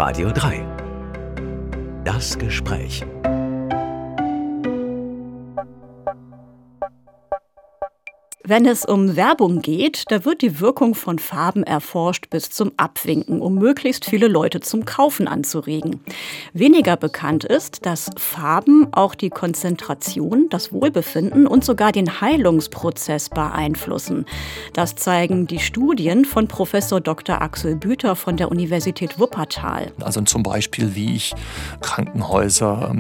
Radio 3. Das Gespräch. Wenn es um Werbung geht, da wird die Wirkung von Farben erforscht bis zum Abwinken, um möglichst viele Leute zum Kaufen anzuregen. Weniger bekannt ist, dass Farben auch die Konzentration, das Wohlbefinden und sogar den Heilungsprozess beeinflussen. Das zeigen die Studien von Professor Dr. Axel Büter von der Universität Wuppertal. Also zum Beispiel, wie ich Krankenhäuser,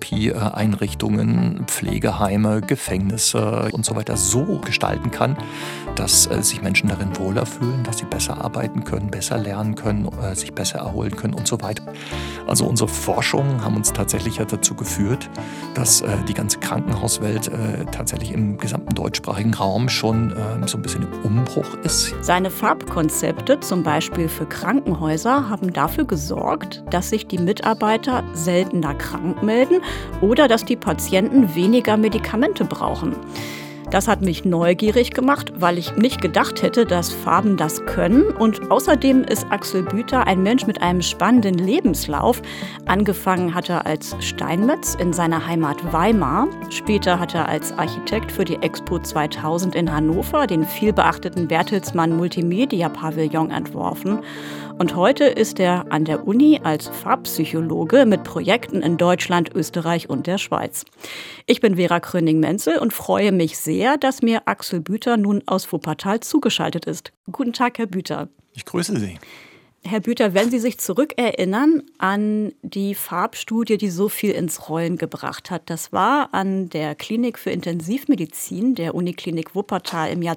Therapieeinrichtungen, Pflegeheime, Gefängnisse und so weiter so gestalten kann, dass sich Menschen darin wohler fühlen, dass sie besser arbeiten können, besser lernen können, sich besser erholen können und so weiter. Also unsere Forschungen haben uns tatsächlich dazu geführt, dass die ganze Krankenhauswelt tatsächlich im gesamten deutschsprachigen Raum schon so ein bisschen im Umbruch ist. Seine Farbkonzepte, zum Beispiel für Krankenhäuser, haben dafür gesorgt, dass sich die Mitarbeiter seltener krank melden oder dass die Patienten weniger Medikamente brauchen. Das hat mich neugierig gemacht, weil ich nicht gedacht hätte, dass Farben das können. Und außerdem ist Axel Büter ein Mensch mit einem spannenden Lebenslauf. Angefangen hat er als Steinmetz in seiner Heimat Weimar. Später hat er als Architekt für die Expo 2000 in Hannover den vielbeachteten Bertelsmann Multimedia Pavillon entworfen. Und heute ist er an der Uni als Farbpsychologe mit Projekten in Deutschland, Österreich und der Schweiz. Ich bin Vera Kröning-Menzel und freue mich sehr, dass mir Axel Büter nun aus Wuppertal zugeschaltet ist. Guten Tag, Herr Büter. Ich grüße Sie. Herr Büter, wenn Sie sich zurückerinnern an die Farbstudie, die so viel ins Rollen gebracht hat, das war an der Klinik für Intensivmedizin der Uniklinik Wuppertal im Jahr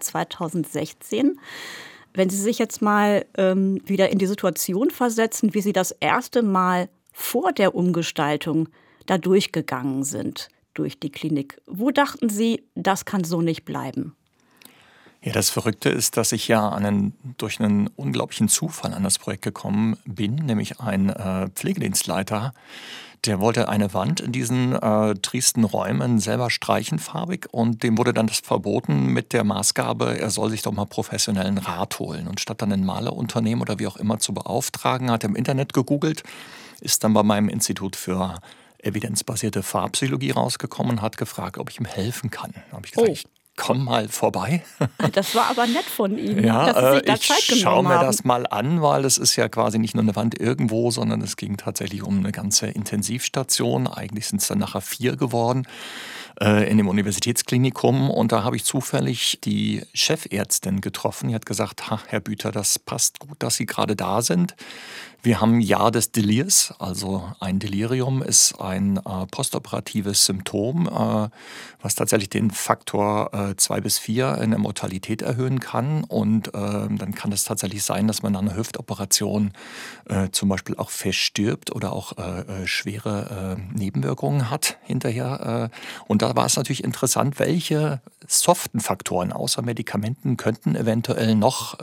2016. Wenn Sie sich jetzt mal wieder in die Situation versetzen, wie Sie das erste Mal vor der Umgestaltung da durchgegangen sind durch die Klinik, wo dachten Sie, das kann so nicht bleiben? Ja, das Verrückte ist, dass ich ja durch einen unglaublichen Zufall an das Projekt gekommen bin, nämlich ein Pflegedienstleiter, der wollte eine Wand in diesen tristen Räumen selber streichen farbig und dem wurde dann das verboten mit der Maßgabe, er soll sich doch mal professionellen Rat holen. Und statt dann ein Malerunternehmen oder wie auch immer zu beauftragen, hat er im Internet gegoogelt, ist dann bei meinem Institut für evidenzbasierte Farbpsychologie rausgekommen und hat gefragt, ob ich ihm helfen kann. Da habe ich gesagt, ich komm mal vorbei. Das war aber nett von Ihnen, ja, dass Sie sich da Zeit genommen haben. Ich schaue mir das mal an, weil das ist ja quasi nicht nur eine Wand irgendwo, sondern es ging tatsächlich um eine ganze Intensivstation. Eigentlich sind es dann nachher 4 geworden in dem Universitätsklinikum. Und da habe ich zufällig die Chefärztin getroffen. Die hat gesagt, Herr Büter, das passt gut, dass Sie gerade da sind. Wir haben Jahr des Delirs, also ein Delirium ist ein postoperatives Symptom, was tatsächlich den Faktor 2 bis 4 in der Mortalität erhöhen kann. Und dann kann es tatsächlich sein, dass man nach einer Hüftoperation zum Beispiel auch verstirbt oder auch schwere Nebenwirkungen hat hinterher. Und da war es natürlich interessant, welche soften Faktoren außer Medikamenten könnten eventuell noch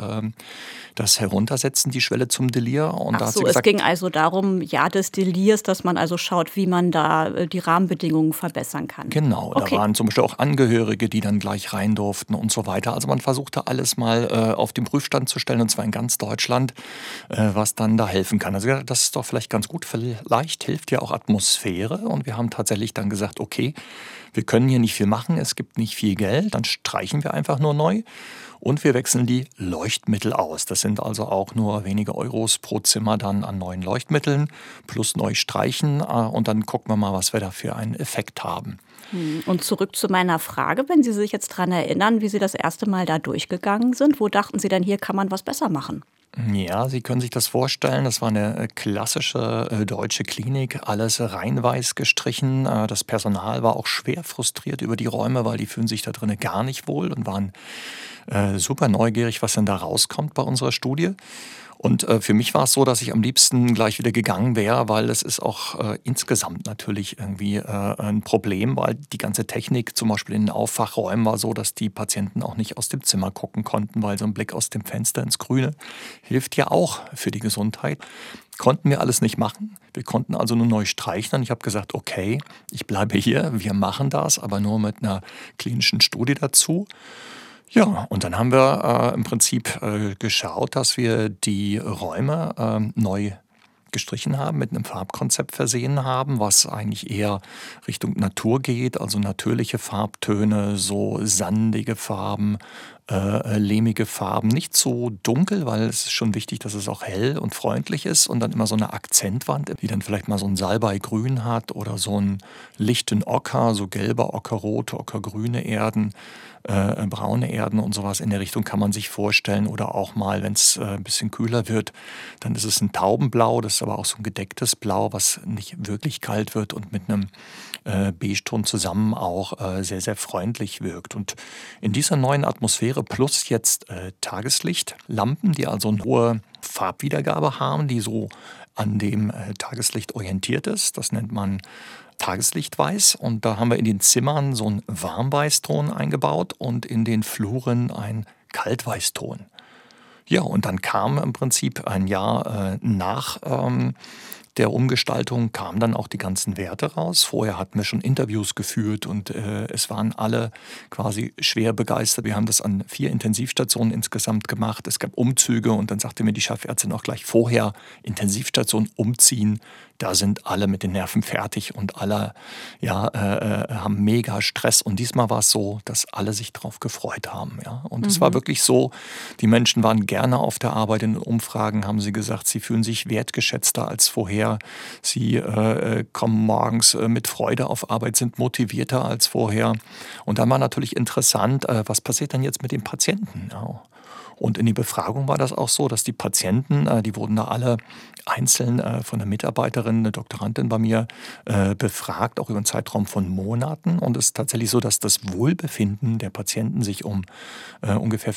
das heruntersetzen, die Schwelle zum Delir. Und Ach so, es ging also darum, Jahr des Delirs, dass man also schaut, wie man da die Rahmenbedingungen verbessern kann. Genau, okay. Da waren zum Beispiel auch Angehörige, die dann gleich rein durften und so weiter. Also man versuchte alles mal auf den Prüfstand zu stellen, und zwar in ganz Deutschland, was dann da helfen kann. Also das ist doch vielleicht ganz gut, vielleicht hilft ja auch Atmosphäre. Und wir haben tatsächlich dann gesagt, okay, wir können hier nicht viel machen, es gibt nicht viel Geld, dann streichen wir einfach nur neu. Und wir wechseln die Leuchtmittel aus. Das sind also auch nur wenige Euros pro Zimmer dann an neuen Leuchtmitteln plus neu streichen. Und dann gucken wir mal, was wir da für einen Effekt haben. Und zurück zu meiner Frage, wenn Sie sich jetzt daran erinnern, wie Sie das erste Mal da durchgegangen sind, wo dachten Sie denn, hier kann man was besser machen? Ja, Sie können sich das vorstellen, das war eine klassische deutsche Klinik, alles rein weiß gestrichen. Das Personal war auch schwer frustriert über die Räume, weil die fühlen sich da drinnen gar nicht wohl und waren super neugierig, was denn da rauskommt bei unserer Studie. Und für mich war es so, dass ich am liebsten gleich wieder gegangen wäre, weil es ist auch insgesamt natürlich irgendwie ein Problem, weil die ganze Technik zum Beispiel in den Aufwachräumen war so, dass die Patienten auch nicht aus dem Zimmer gucken konnten, weil so ein Blick aus dem Fenster ins Grüne hilft ja auch für die Gesundheit. Konnten wir alles nicht machen. Wir konnten also nur neu streichen. Und ich habe gesagt, okay, ich bleibe hier, wir machen das, aber nur mit einer klinischen Studie dazu. Ja, und dann haben wir im Prinzip geschaut, dass wir die Räume neu gestrichen haben, mit einem Farbkonzept versehen haben, was eigentlich eher Richtung Natur geht, also natürliche Farbtöne, so sandige Farben, lehmige Farben, nicht so dunkel, weil es ist schon wichtig, dass es auch hell und freundlich ist und dann immer so eine Akzentwand, die dann vielleicht mal so ein Salbeigrün hat oder so einen lichten Ocker, so gelber Ocker, rote Ocker, grüne Erden, braune Erden und sowas in der Richtung kann man sich vorstellen. Oder auch mal, wenn es ein bisschen kühler wird, dann ist es ein Taubenblau, das ist aber auch so ein gedecktes Blau, was nicht wirklich kalt wird und mit einem Beige-Ton zusammen auch sehr, sehr freundlich wirkt. Und in dieser neuen Atmosphäre plus jetzt Tageslichtlampen, die also eine hohe Farbwiedergabe haben, die so an dem Tageslicht orientiert ist, das nennt man Tageslichtweiß, und da haben wir in den Zimmern so einen Warmweißton eingebaut und in den Fluren einen Kaltweißton. Ja, und dann kam im Prinzip ein Jahr nach der Umgestaltung kamen dann auch die ganzen Werte raus. Vorher hatten wir schon Interviews geführt und es waren alle quasi schwer begeistert. Wir haben das an 4 Intensivstationen insgesamt gemacht. Es gab Umzüge und dann sagte mir die Chefärztin auch gleich vorher, Intensivstation umziehen, da sind alle mit den Nerven fertig und alle haben mega Stress. Und diesmal war es so, dass alle sich drauf gefreut haben. Ja? Und es war wirklich so, die Menschen waren gerne auf der Arbeit. In den Umfragen haben sie gesagt, sie fühlen sich wertgeschätzter als vorher. Sie kommen morgens mit Freude auf Arbeit, sind motivierter als vorher. Und dann war natürlich interessant, was passiert denn jetzt mit den Patienten? Ja. Und in die Befragung war das auch so, dass die Patienten, die wurden da alle einzeln von einer Mitarbeiterin, eine Doktorandin bei mir, befragt, auch über einen Zeitraum von Monaten. Und es ist tatsächlich so, dass das Wohlbefinden der Patienten sich um ungefähr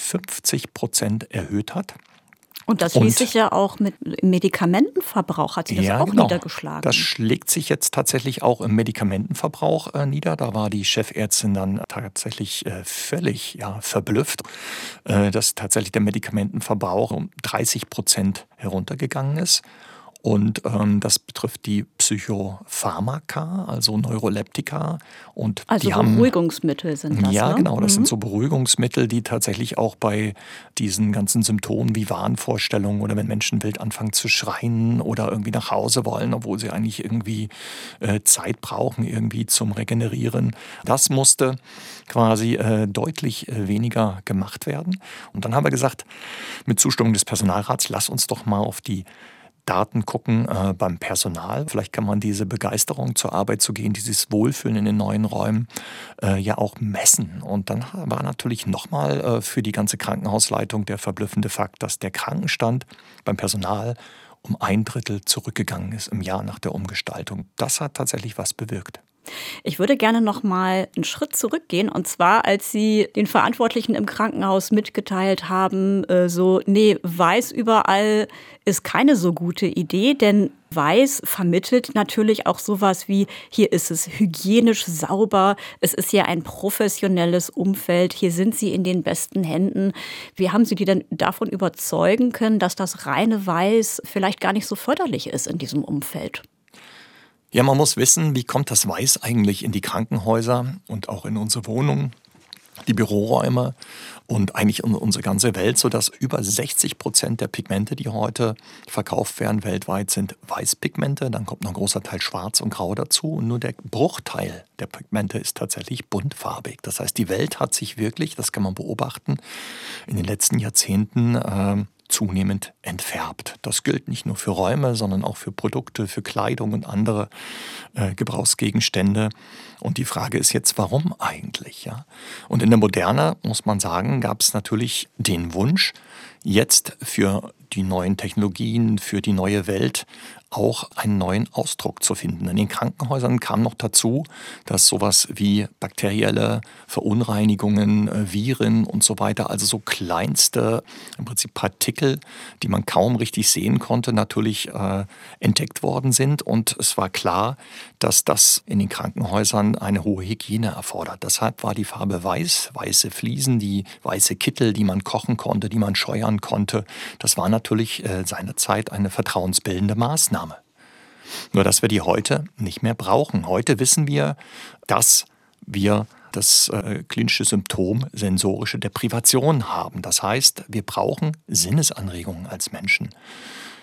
50% erhöht hat. Und das ließ sich ja auch mit Medikamentenverbrauch, hat sich das auch niedergeschlagen. Das schlägt sich jetzt tatsächlich auch im Medikamentenverbrauch nieder. Da war die Chefärztin dann tatsächlich völlig verblüfft, dass tatsächlich der Medikamentenverbrauch um 30% heruntergegangen ist. Und das betrifft die Psychopharmaka, also Neuroleptika. Und also die Beruhigungsmittel sind das, Ja, ne? genau. Das sind so Beruhigungsmittel, die tatsächlich auch bei diesen ganzen Symptomen wie Wahnvorstellungen oder wenn Menschen wild anfangen zu schreien oder irgendwie nach Hause wollen, obwohl sie eigentlich irgendwie Zeit brauchen irgendwie zum Regenerieren. Das musste quasi deutlich weniger gemacht werden. Und dann haben wir gesagt, mit Zustimmung des Personalrats, lass uns doch mal auf die Daten gucken beim Personal. Vielleicht kann man diese Begeisterung zur Arbeit zu gehen, dieses Wohlfühlen in den neuen Räumen ja auch messen. Und dann war natürlich nochmal für die ganze Krankenhausleitung der verblüffende Fakt, dass der Krankenstand beim Personal um 1/3 zurückgegangen ist im Jahr nach der Umgestaltung. Das hat tatsächlich was bewirkt. Ich würde gerne noch mal einen Schritt zurückgehen. Und zwar, als Sie den Verantwortlichen im Krankenhaus mitgeteilt haben, weiß überall ist keine so gute Idee. Denn weiß vermittelt natürlich auch sowas wie, hier ist es hygienisch sauber, es ist ja ein professionelles Umfeld, hier sind Sie in den besten Händen. Wie haben Sie die denn davon überzeugen können, dass das reine Weiß vielleicht gar nicht so förderlich ist in diesem Umfeld? Ja, man muss wissen, wie kommt das Weiß eigentlich in die Krankenhäuser und auch in unsere Wohnungen, die Büroräume und eigentlich in unsere ganze Welt, sodass über 60% der Pigmente, die heute verkauft werden weltweit, sind Weißpigmente. Dann kommt noch ein großer Teil Schwarz und Grau dazu. Und nur der Bruchteil der Pigmente ist tatsächlich buntfarbig. Das heißt, die Welt hat sich wirklich, das kann man beobachten, in den letzten Jahrzehnten zunehmend entfärbt. Das gilt nicht nur für Räume, sondern auch für Produkte, für Kleidung und andere Gebrauchsgegenstände. Und die Frage ist jetzt, warum eigentlich? Ja? Und in der Moderne, muss man sagen, gab es natürlich den Wunsch, jetzt für die neuen Technologien, für die neue Welt auch einen neuen Ausdruck zu finden. In den Krankenhäusern kam noch dazu, dass sowas wie bakterielle Verunreinigungen, Viren und so weiter, also so kleinste im Prinzip Partikel, die man kaum richtig sehen konnte, natürlich entdeckt worden sind. Und es war klar, dass das in den Krankenhäusern eine hohe Hygiene erfordert. Deshalb war die Farbe weiß, weiße Fliesen, die weiße Kittel, die man kochen konnte, die man scheuern konnte. Das war natürlich seinerzeit eine vertrauensbildende Maßnahme. Nur, dass wir die heute nicht mehr brauchen. Heute wissen wir, dass wir das klinische Symptom sensorische Deprivation haben. Das heißt, wir brauchen Sinnesanregungen als Menschen.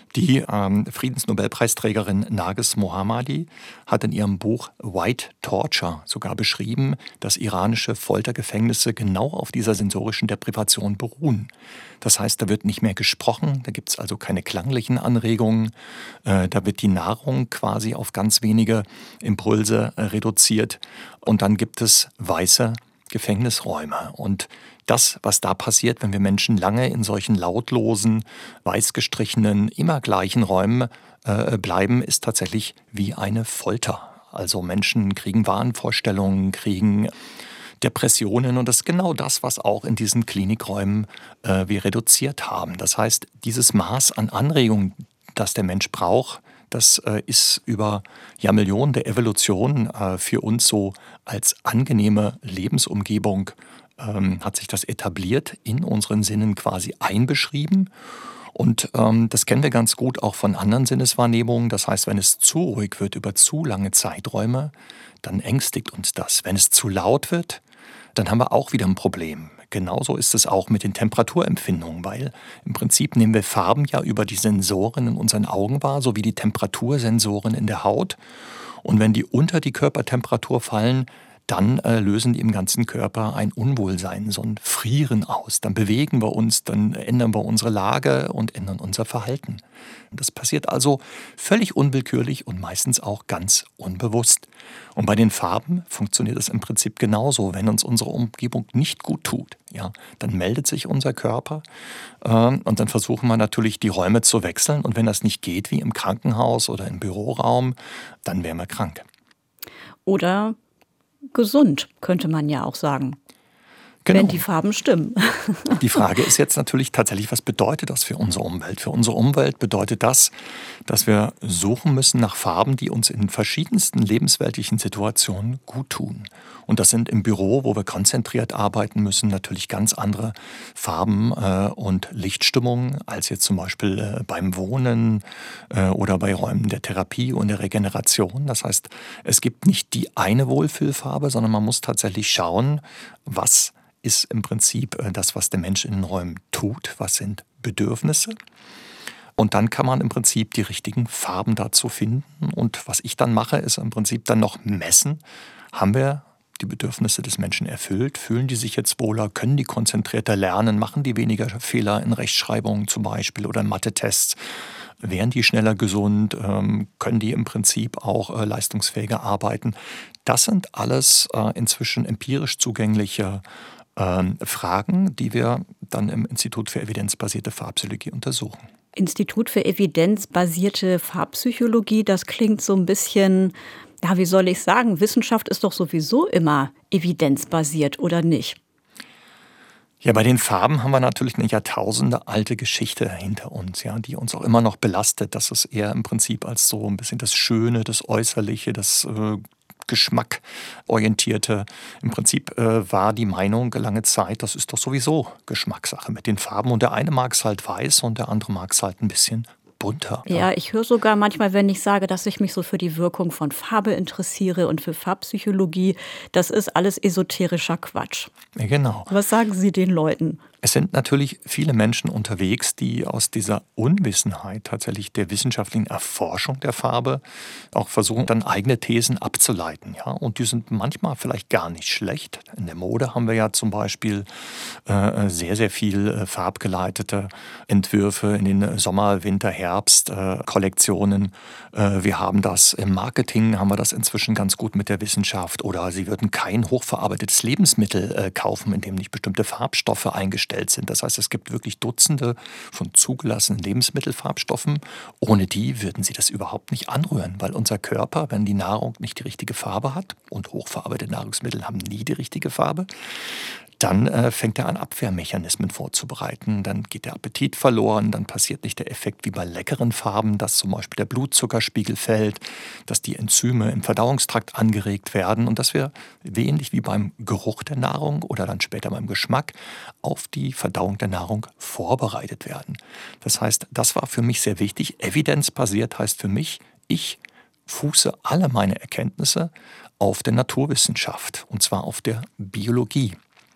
Die Friedensnobelpreisträgerin Narges Mohammadi hat in ihrem Buch White Torture sogar beschrieben, dass iranische Foltergefängnisse genau auf dieser sensorischen Deprivation beruhen. Das heißt, da wird nicht mehr gesprochen, da gibt es also keine klanglichen Anregungen, da wird die Nahrung quasi auf ganz wenige Impulse reduziert und dann gibt es weiße Gefängnisräume. Und das, was da passiert, wenn wir Menschen lange in solchen lautlosen, weiß gestrichenen, immer gleichen Räumen bleiben, ist tatsächlich wie eine Folter. Also Menschen kriegen Wahnvorstellungen, kriegen Depressionen und das ist genau das, was auch in diesen Klinikräumen wir reduziert haben. Das heißt, dieses Maß an Anregungen, das der Mensch braucht, das ist über Millionen der Evolution für uns so als angenehme Lebensumgebung hat sich das etabliert, in unseren Sinnen quasi einbeschrieben. Und das kennen wir ganz gut auch von anderen Sinneswahrnehmungen. Das heißt, wenn es zu ruhig wird über zu lange Zeiträume, dann ängstigt uns das. Wenn es zu laut wird, dann haben wir auch wieder ein Problem. Genauso ist es auch mit den Temperaturempfindungen, weil im Prinzip nehmen wir Farben ja über die Sensoren in unseren Augen wahr, sowie die Temperatursensoren in der Haut. Und wenn die unter die Körpertemperatur fallen, dann lösen die im ganzen Körper ein Unwohlsein, so ein Frieren aus. Dann bewegen wir uns, dann ändern wir unsere Lage und ändern unser Verhalten. Das passiert also völlig unwillkürlich und meistens auch ganz unbewusst. Und bei den Farben funktioniert es im Prinzip genauso. Wenn uns unsere Umgebung nicht gut tut, ja, dann meldet sich unser Körper und dann versuchen wir natürlich, die Räume zu wechseln. Und wenn das nicht geht, wie im Krankenhaus oder im Büroraum, dann wären wir krank. Oder gesund, könnte man ja auch sagen. Genau. Wenn die Farben stimmen. Die Frage ist jetzt natürlich tatsächlich, was bedeutet das für unsere Umwelt? Für unsere Umwelt bedeutet das, dass wir suchen müssen nach Farben, die uns in verschiedensten lebensweltlichen Situationen gut tun. Und das sind im Büro, wo wir konzentriert arbeiten müssen, natürlich ganz andere Farben und Lichtstimmungen als jetzt zum Beispiel beim Wohnen oder bei Räumen der Therapie und der Regeneration. Das heißt, es gibt nicht die eine Wohlfühlfarbe, sondern man muss tatsächlich schauen, was ist im Prinzip das, was der Mensch in den Räumen tut, was sind Bedürfnisse. Und dann kann man im Prinzip die richtigen Farben dazu finden. Und was ich dann mache, ist im Prinzip dann noch messen, haben wir die Bedürfnisse des Menschen erfüllt, fühlen die sich jetzt wohler, können die konzentrierter lernen, machen die weniger Fehler in Rechtschreibungen zum Beispiel oder in Mathe-Tests, werden die schneller gesund, können die im Prinzip auch leistungsfähiger arbeiten. Das sind alles inzwischen empirisch zugängliche Fragen, die wir dann im Institut für evidenzbasierte Farbpsychologie untersuchen. Institut für evidenzbasierte Farbpsychologie, das klingt so ein bisschen, ja, wie soll ich sagen, Wissenschaft ist doch sowieso immer evidenzbasiert, oder nicht? Ja, bei den Farben haben wir natürlich eine Jahrtausende alte Geschichte hinter uns, ja, die uns auch immer noch belastet. Das ist eher im Prinzip als so ein bisschen das Schöne, das Äußerliche, das Geschmackorientierte. Im Prinzip war die Meinung lange Zeit, das ist doch sowieso Geschmackssache mit den Farben. Und der eine mag es halt weiß und der andere mag es halt ein bisschen bunter. Ja, ich höre sogar manchmal, wenn ich sage, dass ich mich so für die Wirkung von Farbe interessiere und für Farbpsychologie, das ist alles esoterischer Quatsch. Ja, genau. Was sagen Sie den Leuten? Es sind natürlich viele Menschen unterwegs, die aus dieser Unwissenheit tatsächlich der wissenschaftlichen Erforschung der Farbe auch versuchen, dann eigene Thesen abzuleiten. Ja? Und die sind manchmal vielleicht gar nicht schlecht. In der Mode haben wir ja zum Beispiel sehr, sehr viel farbgeleitete Entwürfe in den Sommer-, Winter-, Herbst-Kollektionen. Wir haben das im Marketing, haben wir das inzwischen ganz gut mit der Wissenschaft. Oder Sie würden kein hochverarbeitetes Lebensmittel kaufen, in dem nicht bestimmte Farbstoffe eingestellt sind. Das heißt, es gibt wirklich Dutzende von zugelassenen Lebensmittelfarbstoffen. Ohne die würden Sie das überhaupt nicht anrühren, weil unser Körper, wenn die Nahrung nicht die richtige Farbe hat, und hochverarbeitete Nahrungsmittel haben nie die richtige Farbe, dann fängt er an, Abwehrmechanismen vorzubereiten. Dann geht der Appetit verloren, dann passiert nicht der Effekt wie bei leckeren Farben, dass zum Beispiel der Blutzuckerspiegel fällt, dass die Enzyme im Verdauungstrakt angeregt werden und dass wir, ähnlich wie beim Geruch der Nahrung oder dann später beim Geschmack, auf die Verdauung der Nahrung vorbereitet werden. Das heißt, das war für mich sehr wichtig. Evidenzbasiert heißt für mich, ich fuße alle meine Erkenntnisse auf der Naturwissenschaft, und zwar auf der Biologie.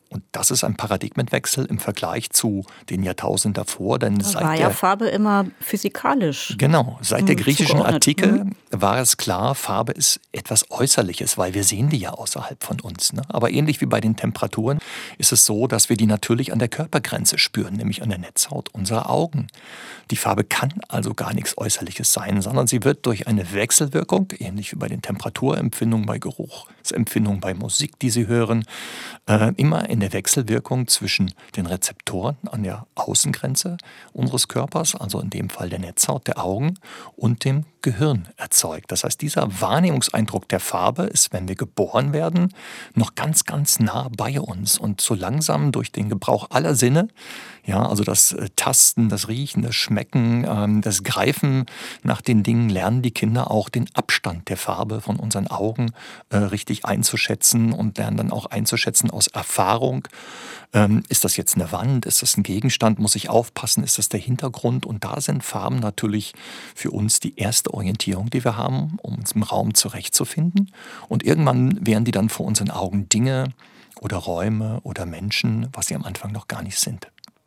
Und das ist ein Paradigmenwechsel im Vergleich zu den Jahrtausenden davor. Denn Da war ja Farbe immer physikalisch. Genau, seit der griechischen zugeordnet. Antike war es klar, Farbe ist etwas Äußerliches, weil wir sehen die ja außerhalb von uns. Ne? Aber ähnlich wie bei den Temperaturen ist es so, dass wir die natürlich an der Körpergrenze spüren, nämlich an der Netzhaut unserer Augen. Die Farbe kann also gar nichts Äußerliches sein, sondern sie wird durch eine Wechselwirkung, ähnlich wie bei den Temperaturempfindungen, bei Geruchsempfindungen, bei Musik, die Sie hören, immer in der Wechselwirkung zwischen den Rezeptoren an der Außengrenze unseres Körpers, also in dem Fall der Netzhaut, der Augen, und dem Gehirn erzeugt. Das heißt, dieser Wahrnehmungseindruck der Farbe ist, wenn wir geboren werden, noch ganz, ganz nah bei uns und so langsam durch den Gebrauch aller Sinne, ja, also das Tasten, das Riechen, das Schmecken, das Greifen nach den Dingen, lernen die Kinder auch den Abstand der Farbe von unseren Augen richtig einzuschätzen und lernen dann auch einzuschätzen aus Erfahrung. Ist das jetzt eine Wand? Ist das ein Gegenstand? Muss ich aufpassen? Ist das der Hintergrund? Und da sind Farben natürlich für uns die erste Orientierung, die wir haben, um uns im Raum zurechtzufinden. Und irgendwann werden die dann vor unseren Augen Dinge oder Räume oder Menschen, was sie am Anfang noch gar nicht sind.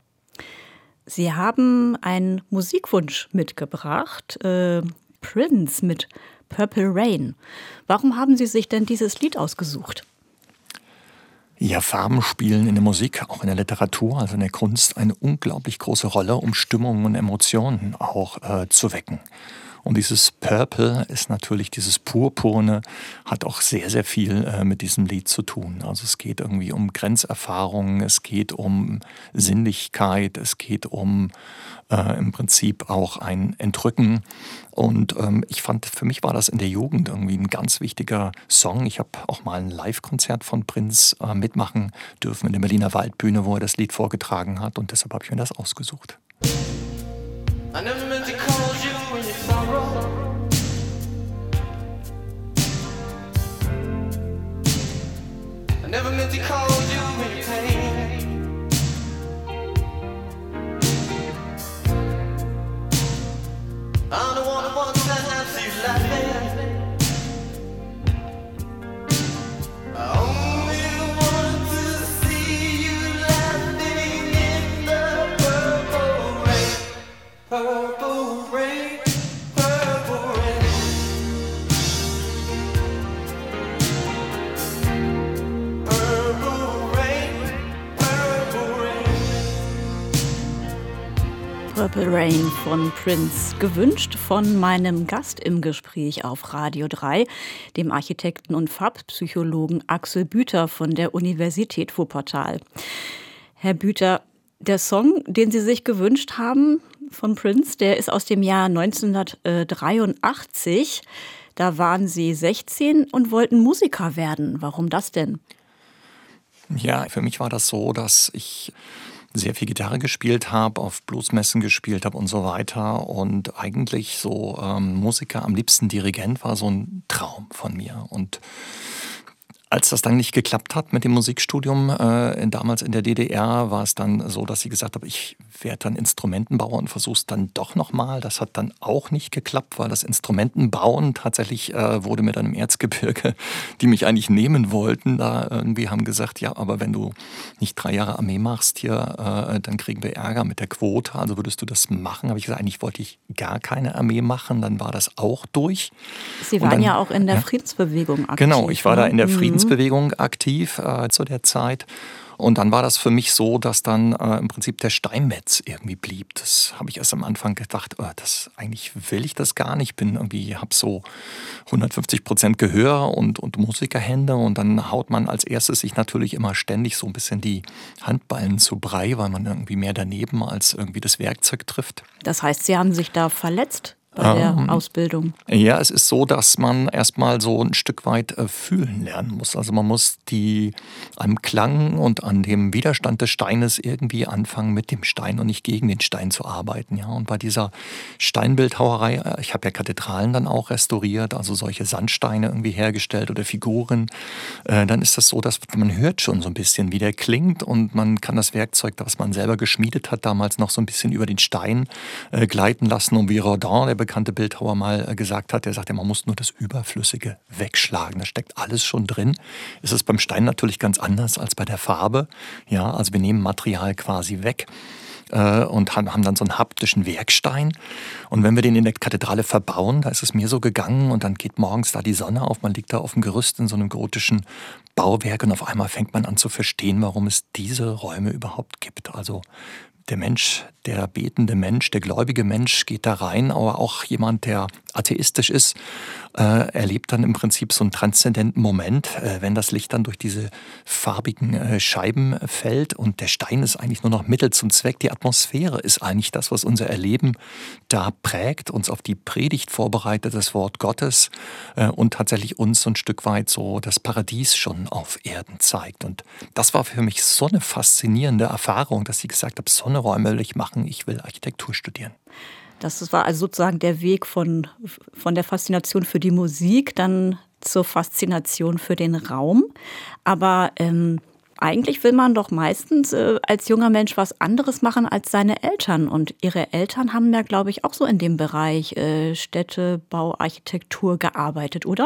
Sie haben einen Musikwunsch mitgebracht, Prince mit Purple Rain. Warum haben Sie sich denn dieses Lied ausgesucht? Ja, Farben spielen in der Musik, auch in der Literatur, also in der Kunst, eine unglaublich große Rolle, um Stimmungen und Emotionen auch zu wecken. Und dieses Purple ist natürlich, dieses Purpurne, hat auch sehr, sehr viel mit diesem Lied zu tun. Also es geht irgendwie um Grenzerfahrungen, es geht um Sinnlichkeit, es geht um im Prinzip auch ein Entrücken. Und ich fand, für mich war das in der Jugend irgendwie ein ganz wichtiger Song. Ich habe auch mal ein Live-Konzert von Prince mitmachen dürfen in der Berliner Waldbühne, wo er das Lied vorgetragen hat. Und deshalb habe ich mir das ausgesucht. I never meant to call you in your sorrow. I never meant to call you in your pain. I'm the one who wants to have you laughing. I only want to see you laughing in the purple rain. Purple rain, purple rain. Purple rain, purple rain. Purple Rain von Prince, gewünscht von meinem Gast im Gespräch auf Radio 3, dem Architekten und Farbpsychologen Axel Büter von der Universität Wuppertal. Herr Büter, der Song, den Sie sich gewünscht haben von Prince, der ist aus dem Jahr 1983. Da waren Sie 16 und wollten Musiker werden. Warum das denn? Ja, für mich war das so, dass ich sehr viel Gitarre gespielt habe, auf Bluesmessen gespielt habe und so weiter. Und eigentlich so Musiker, am liebsten Dirigent, war so ein Traum von mir. Und als das dann nicht geklappt hat mit dem Musikstudium, damals in der DDR, war es dann so, dass ich gesagt habe, ich werde dann Instrumentenbauer und versuche es dann doch nochmal. Das hat dann auch nicht geklappt, weil das Instrumentenbauen tatsächlich wurde mir dann im Erzgebirge, die mich eigentlich nehmen wollten, da irgendwie haben gesagt, ja, aber wenn du nicht 3 Jahre Armee machst hier, dann kriegen wir Ärger mit der Quote. Also würdest du das machen? Habe ich gesagt, eigentlich wollte ich gar keine Armee machen, dann war das auch durch. Sie waren dann, ja auch in der Friedensbewegung aktiv. Genau, ich war da in der Friedensbewegung aktiv zu der Zeit. Und dann war das für mich so, dass dann im Prinzip der Steinmetz irgendwie blieb. Das habe ich erst am Anfang gedacht, eigentlich will ich das gar nicht. Habe so 150% Gehör und Musikerhände. Und dann haut man als erstes sich natürlich immer ständig so ein bisschen die Handballen zu Brei, weil man irgendwie mehr daneben als irgendwie das Werkzeug trifft. Das heißt, Sie haben sich da verletzt bei der Ausbildung? Ja, es ist so, dass man erstmal so ein Stück weit fühlen lernen muss. Also man muss am Klang und an dem Widerstand des Steines irgendwie anfangen, mit dem Stein und nicht gegen den Stein zu arbeiten. Ja? Und bei dieser Steinbildhauerei, ich habe ja Kathedralen dann auch restauriert, also solche Sandsteine irgendwie hergestellt oder Figuren, dann ist das so, dass man hört schon so ein bisschen, wie der klingt, und man kann das Werkzeug, das man selber geschmiedet hat, damals noch so ein bisschen über den Stein gleiten lassen. Und wie Rodin, der bekannte Bildhauer mal gesagt hat. Der sagte, man muss nur das Überflüssige wegschlagen. Da steckt alles schon drin. Es ist beim Stein natürlich ganz anders als bei der Farbe. Ja, also wir nehmen Material quasi weg und haben dann so einen haptischen Werkstein. Und wenn wir den in der Kathedrale verbauen, da ist es mir so gegangen und dann geht morgens da die Sonne auf, man liegt da auf dem Gerüst in so einem gotischen Bauwerk und auf einmal fängt man an zu verstehen, warum es diese Räume überhaupt gibt. Also der Mensch, der betende Mensch, der gläubige Mensch geht da rein, aber auch jemand, der atheistisch ist, erlebt dann im Prinzip so einen transzendenten Moment, wenn das Licht dann durch diese farbigen Scheiben fällt und der Stein ist eigentlich nur noch Mittel zum Zweck. Die Atmosphäre ist eigentlich das, was unser Erleben da prägt, uns auf die Predigt vorbereitet, das Wort Gottes und tatsächlich uns so ein Stück weit so das Paradies schon auf Erden zeigt. Und das war für mich so eine faszinierende Erfahrung, dass ich gesagt habe, so eine Räume will ich machen, ich will Architektur studieren. Das war also sozusagen der Weg von der Faszination für die Musik dann zur Faszination für den Raum. Aber eigentlich will man doch meistens als junger Mensch was anderes machen als seine Eltern. Und Ihre Eltern haben ja, glaube ich, auch so in dem Bereich Städtebau, Architektur gearbeitet, oder?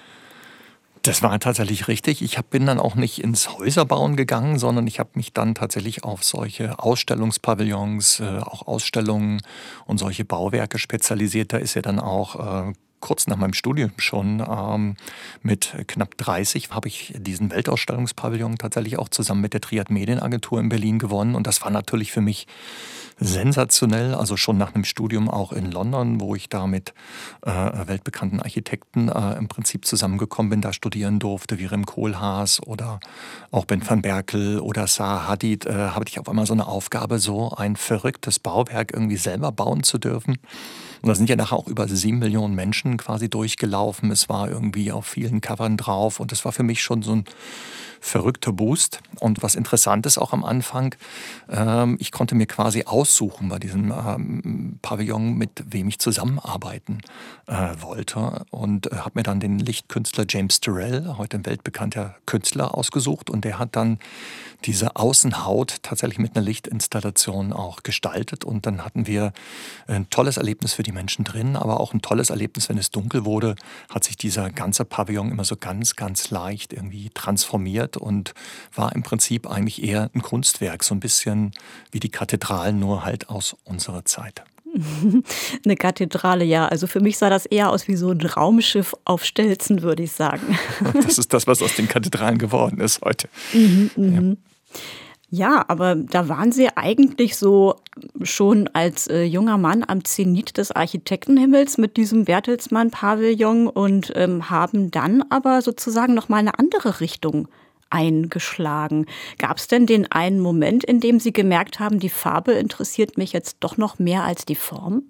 Das war tatsächlich richtig. Ich bin dann auch nicht ins Häuserbauen gegangen, sondern ich habe mich dann tatsächlich auf solche Ausstellungspavillons, auch Ausstellungen und solche Bauwerke spezialisiert. Da ist ja dann auch kurz nach meinem Studium schon mit knapp 30 habe ich diesen Weltausstellungspavillon tatsächlich auch zusammen mit der Triad Medienagentur in Berlin gewonnen. Und das war natürlich für mich sensationell, also schon nach einem Studium auch in London, wo ich da mit weltbekannten Architekten im Prinzip zusammengekommen bin, da studieren durfte, wie Rem Koolhaas oder auch Ben van Berkel oder Zaha Hadid, habe ich auf einmal so eine Aufgabe, so ein verrücktes Bauwerk irgendwie selber bauen zu dürfen. Und da sind ja nachher auch über 7 Millionen Menschen quasi durchgelaufen. Es war irgendwie auf vielen Covern drauf und es war für mich schon so ein verrückter Boost. Und was interessant ist auch am Anfang, ich konnte mir quasi aussuchen bei diesem Pavillon, mit wem ich zusammenarbeiten wollte. Und habe mir dann den Lichtkünstler James Turrell, heute ein weltbekannter Künstler, ausgesucht. Und der hat dann diese Außenhaut tatsächlich mit einer Lichtinstallation auch gestaltet. Und dann hatten wir ein tolles Erlebnis für die Menschen drin, aber auch ein tolles Erlebnis, wenn es dunkel wurde, hat sich dieser ganze Pavillon immer so ganz, ganz leicht irgendwie transformiert und war im Prinzip eigentlich eher ein Kunstwerk, so ein bisschen wie die Kathedralen, nur halt aus unserer Zeit. Eine Kathedrale, ja. Also für mich sah das eher aus wie so ein Raumschiff auf Stelzen, würde ich sagen. Das ist das, was aus den Kathedralen geworden ist heute. Ja. Ja, aber da waren Sie eigentlich so schon als junger Mann am Zenit des Architektenhimmels mit diesem Bertelsmann-Pavillon und haben dann aber sozusagen nochmal eine andere Richtung eingeschlagen. Gab es denn den einen Moment, in dem Sie gemerkt haben, die Farbe interessiert mich jetzt doch noch mehr als die Form?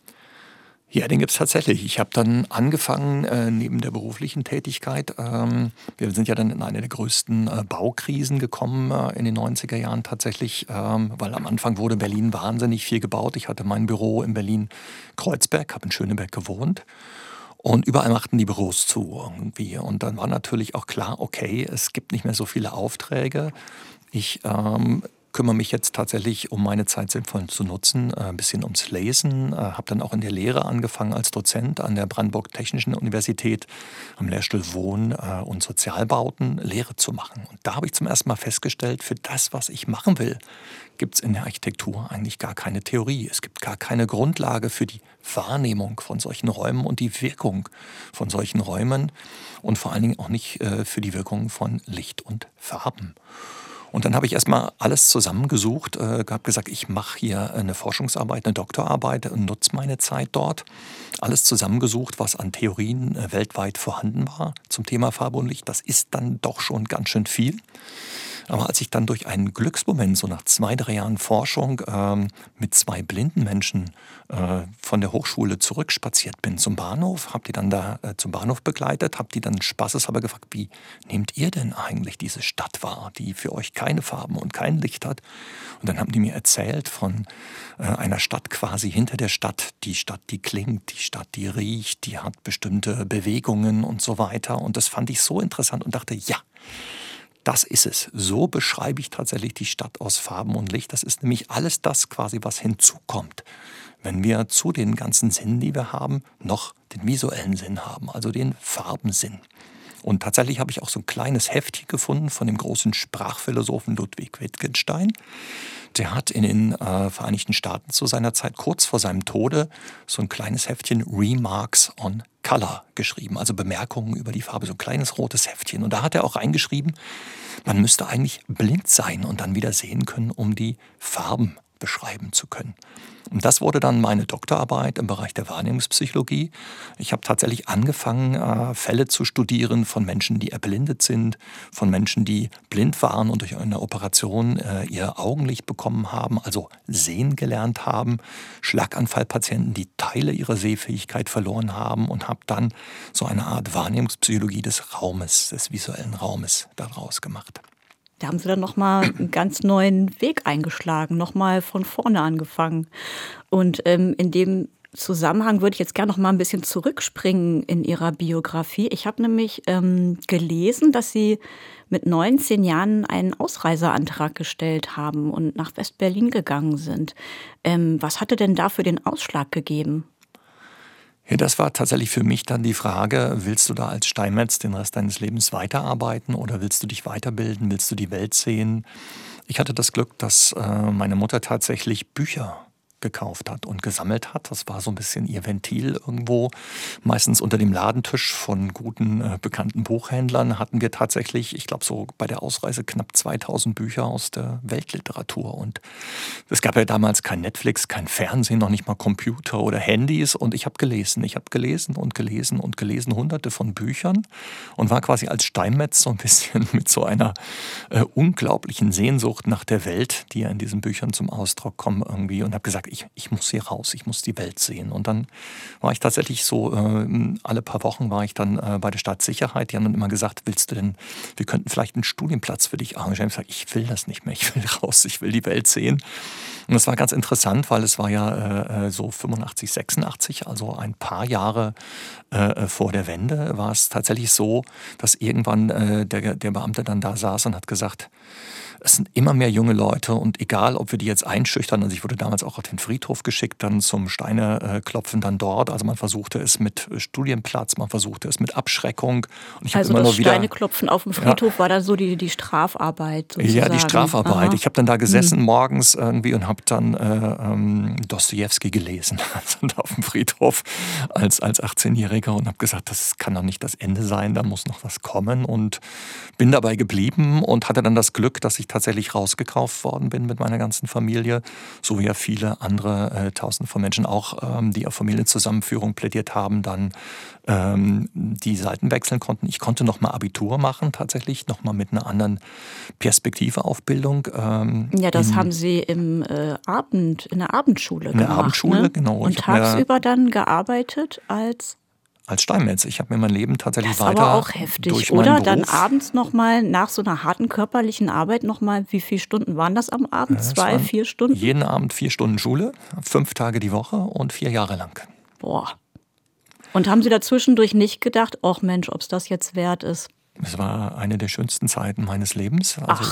Ja, den gibt es tatsächlich. Ich habe dann angefangen, neben der beruflichen Tätigkeit, wir sind ja dann in eine der größten Baukrisen gekommen in den 90er Jahren tatsächlich, weil am Anfang wurde Berlin wahnsinnig viel gebaut. Ich hatte mein Büro in Berlin-Kreuzberg, habe in Schöneberg gewohnt. Und überall machten die Büros zu irgendwie. Und dann war natürlich auch klar, okay, es gibt nicht mehr so viele Aufträge. Ich kümmere mich jetzt tatsächlich, um meine Zeit sinnvoll zu nutzen, ein bisschen ums Lesen. Habe dann auch in der Lehre angefangen als Dozent an der Brandenburg Technischen Universität am Lehrstuhl Wohn- und Sozialbauten Lehre zu machen. Und da habe ich zum ersten Mal festgestellt, für das, was ich machen will, gibt es in der Architektur eigentlich gar keine Theorie. Es gibt gar keine Grundlage für die Wahrnehmung von solchen Räumen und die Wirkung von solchen Räumen und vor allen Dingen auch nicht für die Wirkung von Licht und Farben. Und dann habe ich erstmal alles zusammengesucht, habe gesagt, ich mache hier eine Forschungsarbeit, eine Doktorarbeit und nutze meine Zeit dort. Alles zusammengesucht, was an Theorien weltweit vorhanden war zum Thema Farbe und Licht. Das ist dann doch schon ganz schön viel. Aber als ich dann durch einen Glücksmoment, so nach 2-3 Jahren Forschung, mit 2 blinden Menschen von der Hochschule zurückspaziert bin zum Bahnhof, habe die dann da zum Bahnhof begleitet, habe die dann spaßeshalber gefragt, wie nehmt ihr denn eigentlich diese Stadt wahr, die für euch keine Farben und kein Licht hat? Und dann haben die mir erzählt von einer Stadt quasi hinter der Stadt, die Stadt, die klingt, die Stadt, die riecht, die hat bestimmte Bewegungen und so weiter. Und das fand ich so interessant und dachte, ja, das ist es. So beschreibe ich tatsächlich die Stadt aus Farben und Licht. Das ist nämlich alles das quasi, was hinzukommt, wenn wir zu den ganzen Sinnen, die wir haben, noch den visuellen Sinn haben, also den Farbensinn. Und tatsächlich habe ich auch so ein kleines Heftchen gefunden von dem großen Sprachphilosophen Ludwig Wittgenstein. Der hat in den Vereinigten Staaten zu seiner Zeit kurz vor seinem Tode so ein kleines Heftchen Remarks on Color geschrieben, also Bemerkungen über die Farbe, so ein kleines rotes Heftchen. Und da hat er auch reingeschrieben, man müsste eigentlich blind sein und dann wieder sehen können, um die Farben beschreiben zu können. Und das wurde dann meine Doktorarbeit im Bereich der Wahrnehmungspsychologie. Ich habe tatsächlich angefangen, Fälle zu studieren von Menschen, die erblindet sind, von Menschen, die blind waren und durch eine Operation ihr Augenlicht bekommen haben, also sehen gelernt haben, Schlaganfallpatienten, die Teile ihrer Sehfähigkeit verloren haben, und habe dann so eine Art Wahrnehmungspsychologie des Raumes, des visuellen Raumes daraus gemacht. Da haben Sie dann nochmal einen ganz neuen Weg eingeschlagen, nochmal von vorne angefangen. Und in dem Zusammenhang würde ich jetzt gerne noch mal ein bisschen zurückspringen in Ihrer Biografie. Ich habe nämlich gelesen, dass Sie mit 19 Jahren einen Ausreiseantrag gestellt haben und nach West-Berlin gegangen sind. Was hatte denn da für den Ausschlag gegeben? Ja, das war tatsächlich für mich dann die Frage, willst du da als Steinmetz den Rest deines Lebens weiterarbeiten oder willst du dich weiterbilden, willst du die Welt sehen? Ich hatte das Glück, dass meine Mutter tatsächlich Bücher gekauft hat und gesammelt hat. Das war so ein bisschen ihr Ventil irgendwo. Meistens unter dem Ladentisch von guten, bekannten Buchhändlern hatten wir tatsächlich, ich glaube so bei der Ausreise, knapp 2000 Bücher aus der Weltliteratur. Und es gab ja damals kein Netflix, kein Fernsehen, noch nicht mal Computer oder Handys. Und ich habe gelesen. Ich habe gelesen und gelesen und gelesen, hunderte von Büchern, und war quasi als Steinmetz so ein bisschen mit so einer unglaublichen Sehnsucht nach der Welt, die ja in diesen Büchern zum Ausdruck kommen irgendwie, und habe gesagt, ich muss hier raus, ich muss die Welt sehen. Und dann war ich tatsächlich so, alle paar Wochen war ich dann bei der Stadtsicherheit. Die haben dann immer gesagt, willst du denn, wir könnten vielleicht einen Studienplatz für dich arrangieren. Ich habe gesagt, ich will das nicht mehr, ich will raus, ich will die Welt sehen. Und das war ganz interessant, weil es war ja so 85, 86, also ein paar Jahre vor der Wende, war es tatsächlich so, dass irgendwann der Beamte dann da saß und hat gesagt, es sind immer mehr junge Leute, und egal, ob wir die jetzt einschüchtern, also ich wurde damals auch auf den Friedhof geschickt, dann zum Steineklopfen dann dort, also man versuchte es mit Studienplatz, man versuchte es mit Abschreckung. Und ich also immer das nur wieder, Steineklopfen auf dem Friedhof war dann so die Strafarbeit sozusagen. Ja, die Strafarbeit. Aha. Ich habe dann da gesessen morgens irgendwie und habe dann Dostojewski gelesen also auf dem Friedhof als 18-Jähriger und habe gesagt, das kann doch nicht das Ende sein, da muss noch was kommen, und bin dabei geblieben und hatte dann das Glück, dass ich tatsächlich rausgekauft worden bin mit meiner ganzen Familie, so wie ja viele andere Tausende von Menschen auch, die auf Familienzusammenführung plädiert haben, dann die Seiten wechseln konnten. Ich konnte nochmal Abitur machen, tatsächlich, nochmal mit einer anderen Perspektive auf Bildung. Ja, das haben Sie in der Abendschule gemacht. In der Abendschule, ne? genau. Und tagsüber dann gearbeitet als Steinmetz. Ich habe mir mein Leben tatsächlich das weiter aber auch heftig, durch oder? meinen Dann Beruf. abends nochmal nach so einer harten körperlichen Arbeit nochmal, wie viele Stunden waren das am Abend? Es 2, waren 4 Stunden? Jeden Abend 4 Stunden Schule, 5 Tage die Woche und 4 Jahre lang. Boah. Und haben Sie dazwischendurch nicht gedacht, ach Mensch, ob es das jetzt wert ist? Es war eine der schönsten Zeiten meines Lebens. Also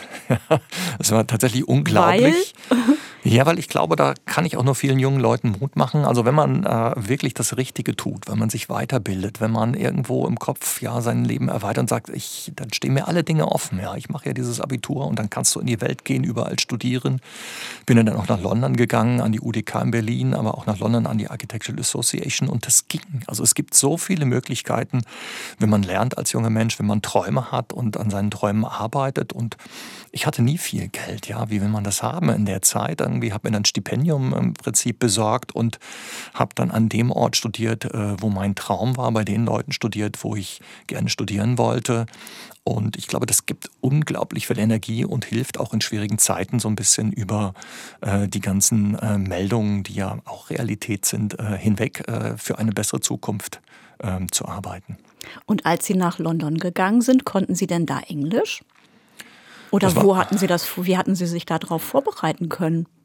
es war tatsächlich unglaublich. Ja, weil ich glaube, da kann ich auch nur vielen jungen Leuten Mut machen. Also wenn man wirklich das Richtige tut, wenn man sich weiterbildet, wenn man irgendwo im Kopf sein Leben erweitert und sagt, dann stehen mir alle Dinge offen. Ja, ich mache ja dieses Abitur und dann kannst du in die Welt gehen, überall studieren. Bin dann auch nach London gegangen, an die UDK in Berlin, aber auch nach London an die Architectural Association, und das ging. Also es gibt so viele Möglichkeiten, wenn man lernt als junger Mensch, wenn man Träume hat und an seinen Träumen arbeitet. Und ich hatte nie viel Geld, wie will man das haben in der Zeit? Irgendwie habe mir dann ein Stipendium im Prinzip besorgt und habe dann an dem Ort studiert, wo mein Traum war, bei den Leuten studiert, wo ich gerne studieren wollte. Und ich glaube, das gibt unglaublich viel Energie und hilft auch in schwierigen Zeiten so ein bisschen über die ganzen Meldungen, die ja auch Realität sind, hinweg für eine bessere Zukunft zu arbeiten. Und als Sie nach London gegangen sind, konnten Sie denn da Englisch? Oder wie hatten Sie sich darauf vorbereiten können?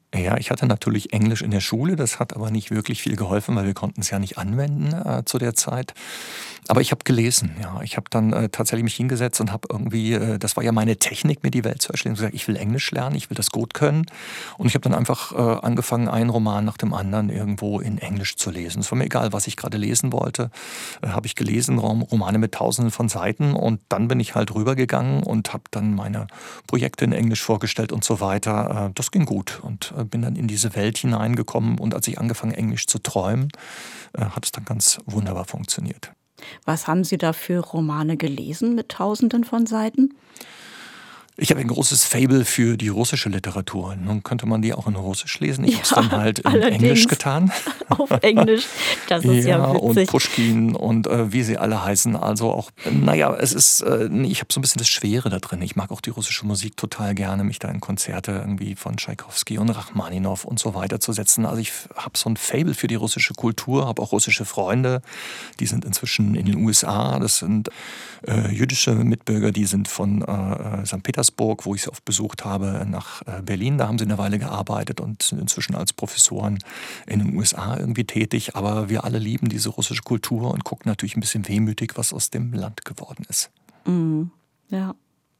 Ja, ich hatte natürlich Englisch in der Schule, das hat aber nicht wirklich viel geholfen, weil wir konnten es ja nicht anwenden zu der Zeit. Aber ich habe gelesen, ja. Ich habe dann tatsächlich mich hingesetzt und habe irgendwie, das war ja meine Technik, mir die Welt zu erschließen, gesagt, ich will Englisch lernen, ich will das gut können. Und ich habe dann einfach angefangen, einen Roman nach dem anderen irgendwo in Englisch zu lesen. Es war mir egal, was ich gerade lesen wollte, habe ich gelesen, Romane mit Tausenden von Seiten. Und dann bin ich halt rübergegangen und habe dann meine Projekte in Englisch vorgestellt und so weiter. Das ging gut und bin dann in diese Welt hineingekommen. Und als ich angefangen, Englisch zu träumen, hat es dann ganz wunderbar funktioniert. Was haben Sie da für Romane gelesen mit Tausenden von Seiten? Ich habe ein großes Faible für die russische Literatur. Nun könnte man die auch in Russisch lesen. Ich habe es Ja, dann halt in allerdings. Englisch getan. Auf Englisch, das ist ja Und witzig. Puschkin und wie sie alle heißen. Also auch, naja, es ist, ich habe so ein bisschen das Schwere da drin. Ich mag auch die russische Musik total gerne, mich da in Konzerte irgendwie von Tschaikowski und Rachmaninow und so weiter zu setzen. Also ich habe so ein Faible für die russische Kultur, habe auch russische Freunde, die sind inzwischen in den USA. Das sind jüdische Mitbürger, die sind von St. Petersburg, wo ich sie oft besucht habe, nach Berlin. Da haben sie eine Weile gearbeitet und sind inzwischen als Professoren in den USA irgendwie tätig. Aber wir alle lieben diese russische Kultur und gucken natürlich ein bisschen wehmütig, was aus dem Land geworden ist. Ja.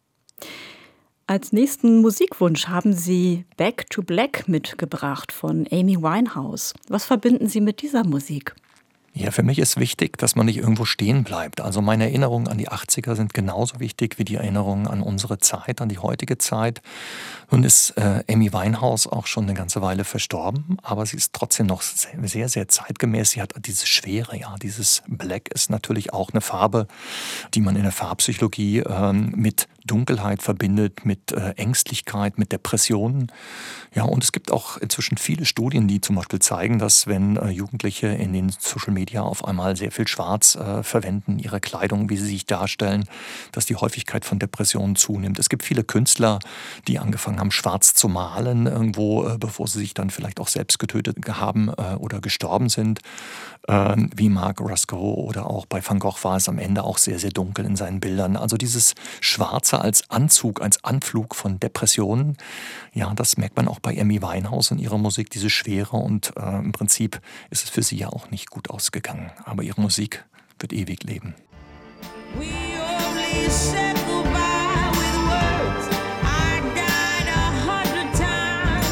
Als nächsten Musikwunsch haben Sie Back to Black mitgebracht von Amy Winehouse. Was verbinden Sie mit dieser Musik? Ja, für mich ist wichtig, dass man nicht irgendwo stehen bleibt. Also meine Erinnerungen an die 80er sind genauso wichtig wie die Erinnerungen an unsere Zeit, an die heutige Zeit. Nun ist Amy Winehouse auch schon eine ganze Weile verstorben, aber sie ist trotzdem noch sehr, sehr zeitgemäß. Sie hat diese Schwere, ja, dieses Black ist natürlich auch eine Farbe, die man in der Farbpsychologie mit Dunkelheit verbindet, mit Ängstlichkeit, mit Depressionen. Ja, und es gibt auch inzwischen viele Studien, die zum Beispiel zeigen, dass wenn Jugendliche in den Social Media auf einmal sehr viel Schwarz verwenden, ihre Kleidung, wie sie sich darstellen, dass die Häufigkeit von Depressionen zunimmt. Es gibt viele Künstler, die angefangen haben, schwarz zu malen irgendwo, bevor sie sich dann vielleicht auch selbst getötet haben oder gestorben sind, wie Mark Roscoe oder auch bei Van Gogh war es am Ende auch sehr, sehr dunkel in seinen Bildern. Also dieses Schwarze als Anzug, als Anflug von Depressionen, ja, das merkt man auch bei Amy Winehouse in ihrer Musik, diese Schwere und im Prinzip ist es für sie ja auch nicht gut ausgegangen. Aber ihre Musik wird ewig leben. We only said goodbye with words. I died 100 times.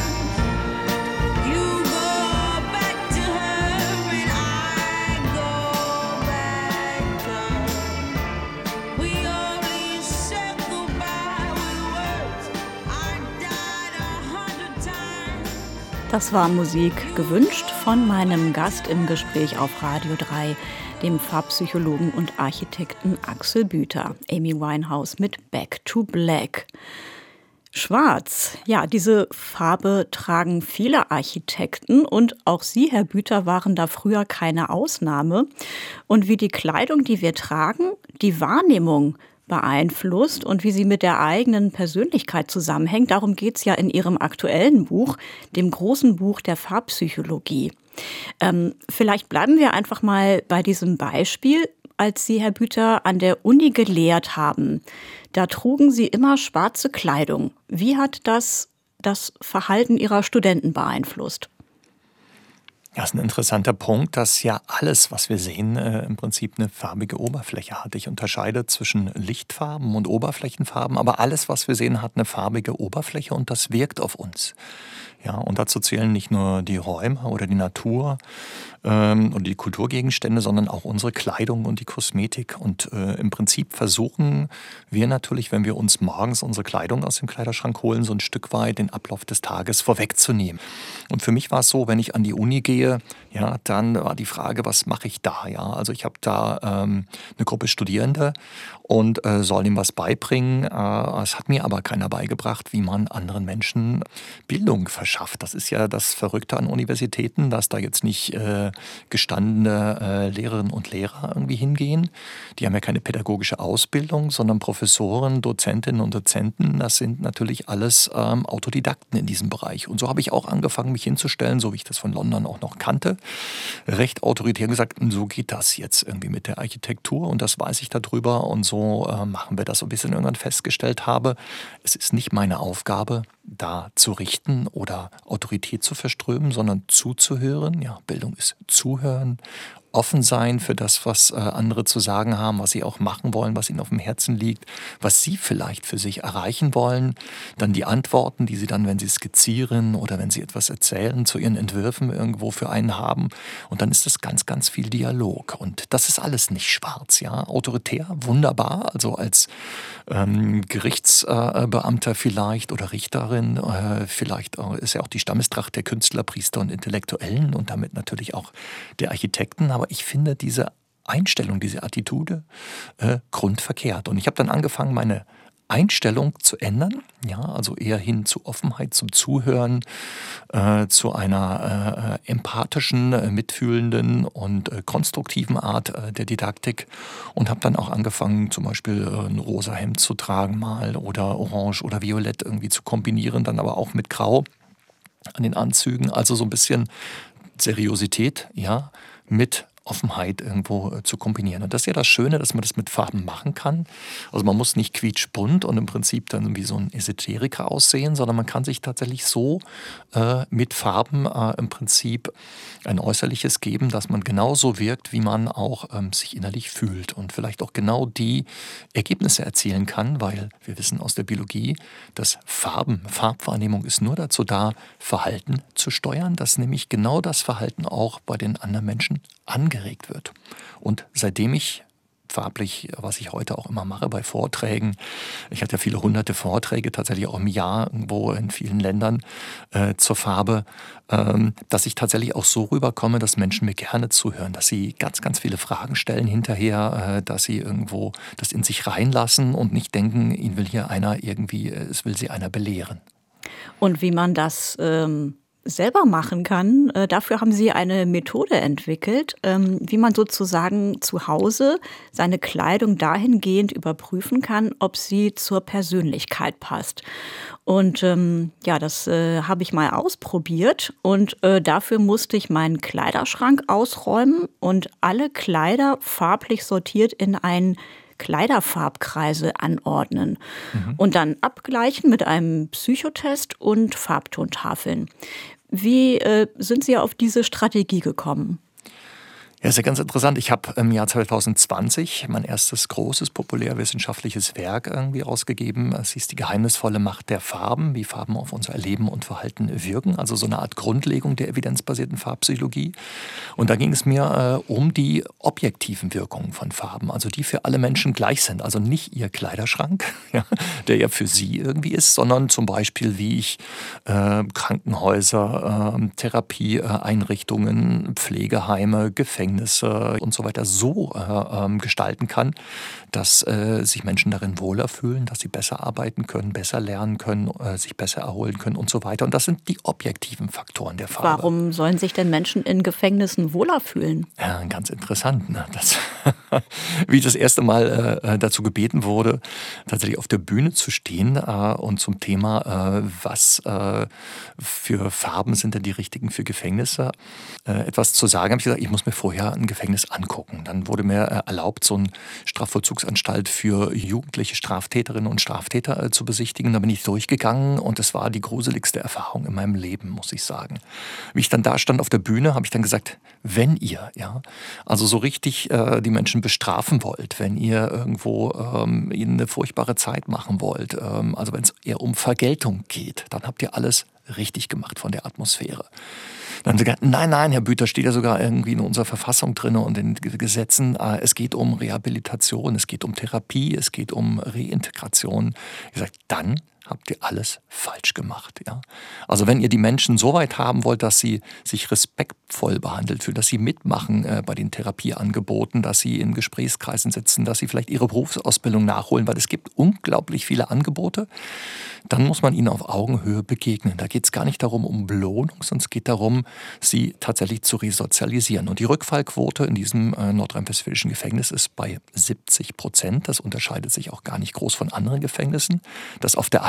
You go back to her and I go back to her. We only said goodbye with words. I died 100 times. Das war Musik gewünscht von meinem Gast im Gespräch auf Radio 3, dem Farbpsychologen und Architekten Axel Büter. Amy Winehouse mit Back to Black. Schwarz, ja, diese Farbe tragen viele Architekten und auch Sie, Herr Büter, waren da früher keine Ausnahme. Und wie die Kleidung, die wir tragen, die Wahrnehmung beeinflusst und wie sie mit der eigenen Persönlichkeit zusammenhängt, darum geht es ja in Ihrem aktuellen Buch, dem großen Buch der Farbpsychologie. Vielleicht bleiben wir einfach mal bei diesem Beispiel. Als Sie, Herr Büter, an der Uni gelehrt haben, da trugen Sie immer schwarze Kleidung. Wie hat das Verhalten Ihrer Studenten beeinflusst? Ja, das ist ein interessanter Punkt, dass ja alles, was wir sehen, im Prinzip eine farbige Oberfläche hat. Ich unterscheide zwischen Lichtfarben und Oberflächenfarben, aber alles, was wir sehen, hat eine farbige Oberfläche und das wirkt auf uns. Ja, und dazu zählen nicht nur die Räume oder die Natur und die Kulturgegenstände, sondern auch unsere Kleidung und die Kosmetik. Und im Prinzip versuchen wir natürlich, wenn wir uns morgens unsere Kleidung aus dem Kleiderschrank holen, so ein Stück weit den Ablauf des Tages vorwegzunehmen. Und für mich war es so, wenn ich an die Uni gehe, ja, dann war die Frage, was mache ich da? Ja, also ich habe da eine Gruppe Studierende und soll ihm was beibringen. Es hat mir aber keiner beigebracht, wie man anderen Menschen Bildung verschafft. Das ist ja das Verrückte an Universitäten, dass da jetzt nicht gestandene Lehrerinnen und Lehrer irgendwie hingehen. Die haben ja keine pädagogische Ausbildung, sondern Professoren, Dozentinnen und Dozenten. Das sind natürlich alles Autodidakten in diesem Bereich. Und so habe ich auch angefangen, mich hinzustellen, so wie ich das von London auch noch auch kannte, recht autoritär gesagt, so geht das jetzt irgendwie mit der Architektur und das weiß ich darüber und so machen wir das, so bis ich irgendwann festgestellt habe, es ist nicht meine Aufgabe, da zu richten oder Autorität zu verströmen, sondern zuzuhören. Ja, Bildung ist Zuhören, offen sein für das, was andere zu sagen haben, was sie auch machen wollen, was ihnen auf dem Herzen liegt, was sie vielleicht für sich erreichen wollen. Dann die Antworten, die sie dann, wenn sie skizzieren oder wenn sie etwas erzählen, zu ihren Entwürfen irgendwo für einen haben. Und dann ist das ganz, ganz viel Dialog. Und das ist alles nicht schwarz. Ja? Autoritär, wunderbar, also als Gerichtsbeamter vielleicht oder Richterin, vielleicht ist ja auch die Stammestracht der Künstler, Priester und Intellektuellen und damit natürlich auch der Architekten. Aber ich finde diese Einstellung, diese Attitude grundverkehrt. Und ich habe dann angefangen, meine Einstellung zu ändern, ja, also eher hin zu Offenheit, zum Zuhören, zu einer empathischen, mitfühlenden und konstruktiven Art der Didaktik und habe dann auch angefangen, zum Beispiel ein rosa Hemd zu tragen mal oder orange oder violett irgendwie zu kombinieren, dann aber auch mit grau an den Anzügen, also so ein bisschen Seriosität, ja, mit Offenheit irgendwo zu kombinieren. Und das ist ja das Schöne, dass man das mit Farben machen kann. Also man muss nicht quietschbunt und im Prinzip dann wie so ein Esoteriker aussehen, sondern man kann sich tatsächlich so mit Farben im Prinzip ein Äußerliches geben, dass man genauso wirkt, wie man auch sich innerlich fühlt und vielleicht auch genau die Ergebnisse erzielen kann, weil wir wissen aus der Biologie, dass Farbwahrnehmung ist nur dazu da, Verhalten zu steuern, dass nämlich genau das Verhalten auch bei den anderen Menschen angeregt wird. Und seitdem ich farblich, was ich heute auch immer mache bei Vorträgen, ich hatte ja viele hunderte Vorträge, tatsächlich auch im Jahr irgendwo in vielen Ländern zur Farbe, dass ich tatsächlich auch so rüberkomme, dass Menschen mir gerne zuhören, dass sie ganz, ganz viele Fragen stellen hinterher, dass sie irgendwo das in sich reinlassen und nicht denken, ihnen will hier einer irgendwie, es will sie einer belehren. Und wie man das selber machen kann, dafür haben Sie eine Methode entwickelt, wie man sozusagen zu Hause seine Kleidung dahingehend überprüfen kann, ob sie zur Persönlichkeit passt. Und ja, das habe ich mal ausprobiert und dafür musste ich meinen Kleiderschrank ausräumen und alle Kleider farblich sortiert in einen Kleiderfarbkreise anordnen und dann abgleichen mit einem Psychotest und Farbtontafeln. Wie sind Sie auf diese Strategie gekommen? Ja, ist ja ganz interessant. Ich habe im Jahr 2020 mein erstes großes populärwissenschaftliches Werk irgendwie ausgegeben. Es hieß Die geheimnisvolle Macht der Farben, wie Farben auf unser Erleben und Verhalten wirken. Also so eine Art Grundlegung der evidenzbasierten Farbpsychologie. Und da ging es mir um die objektiven Wirkungen von Farben, also die für alle Menschen gleich sind. Also nicht ihr Kleiderschrank, ja, der ja für sie irgendwie ist, sondern zum Beispiel wie ich Krankenhäuser, Therapieeinrichtungen, Pflegeheime, Gefängnisse und so weiter so gestalten kann, dass sich Menschen darin wohler fühlen, dass sie besser arbeiten können, besser lernen können, sich besser erholen können und so weiter. Und das sind die objektiven Faktoren der Farbe. Warum sollen sich denn Menschen in Gefängnissen wohler fühlen? Ja, ganz interessant. Ne? Wie ich das erste Mal dazu gebeten wurde, tatsächlich auf der Bühne zu stehen und zum Thema, was für Farben sind denn die richtigen für Gefängnisse, etwas zu sagen, habe ich gesagt, ich muss mir vorher ein Gefängnis angucken. Dann wurde mir erlaubt, so eine Strafvollzugsanstalt für jugendliche Straftäterinnen und Straftäter zu besichtigen. Da bin ich durchgegangen und es war die gruseligste Erfahrung in meinem Leben, muss ich sagen. Wie ich dann da stand auf der Bühne, habe ich dann gesagt, wenn ihr, ja, also so richtig die Menschen bestrafen wollt, wenn ihr irgendwo ihnen eine furchtbare Zeit machen wollt, also wenn es eher um Vergeltung geht, dann habt ihr alles richtig gemacht von der Atmosphäre. Dann haben sie gesagt, nein, Herr Büter, steht ja sogar irgendwie in unserer Verfassung drin und in den Gesetzen, es geht um Rehabilitation, es geht um Therapie, es geht um Reintegration. Ich habe gesagt, dann habt ihr alles falsch gemacht. Ja? Also wenn ihr die Menschen so weit haben wollt, dass sie sich respektvoll behandelt fühlen, dass sie mitmachen bei den Therapieangeboten, dass sie in Gesprächskreisen sitzen, dass sie vielleicht ihre Berufsausbildung nachholen, weil es gibt unglaublich viele Angebote, dann muss man ihnen auf Augenhöhe begegnen. Da geht es gar nicht darum, um Belohnung, sondern es geht darum, sie tatsächlich zu resozialisieren. Und die Rückfallquote in diesem nordrhein-westfälischen Gefängnis ist bei 70%. Das unterscheidet sich auch gar nicht groß von anderen Gefängnissen. Das auf der einen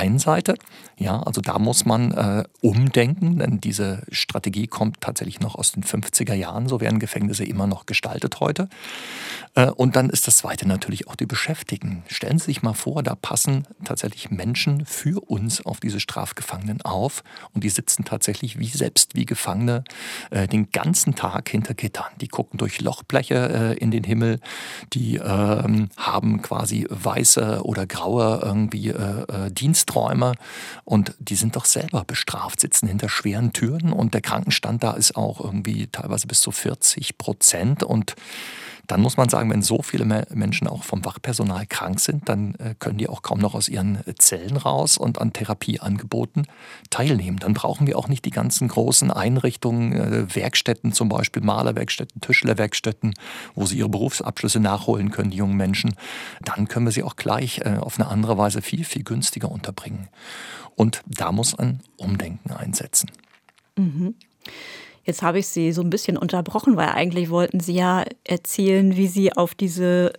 einen Seite. Ja, also da muss man umdenken, denn diese Strategie kommt tatsächlich noch aus den 50er Jahren. So werden Gefängnisse immer noch gestaltet heute. Und dann ist das Zweite natürlich auch die Beschäftigten. Stellen Sie sich mal vor, da passen tatsächlich Menschen für uns auf diese Strafgefangenen auf und die sitzen tatsächlich wie Gefangene den ganzen Tag hinter Gittern. Die gucken durch Lochbleche in den Himmel, die haben quasi weiße oder graue irgendwie Diensträume und die sind doch selber bestraft, sitzen hinter schweren Türen und der Krankenstand da ist auch irgendwie teilweise bis zu 40%. Und dann muss man sagen, wenn so viele Menschen auch vom Wachpersonal krank sind, dann können die auch kaum noch aus ihren Zellen raus und an Therapieangeboten teilnehmen. Dann brauchen wir auch nicht die ganzen großen Einrichtungen, Werkstätten zum Beispiel, Malerwerkstätten, Tischlerwerkstätten, wo sie ihre Berufsabschlüsse nachholen können, die jungen Menschen. Dann können wir sie auch gleich auf eine andere Weise viel, viel günstiger unterbringen. Und da muss ein Umdenken einsetzen. Mhm. Jetzt habe ich Sie so ein bisschen unterbrochen, weil eigentlich wollten Sie ja erzählen, wie Sie auf diese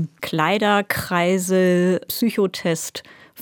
Kleiderkreisel, Psychotest,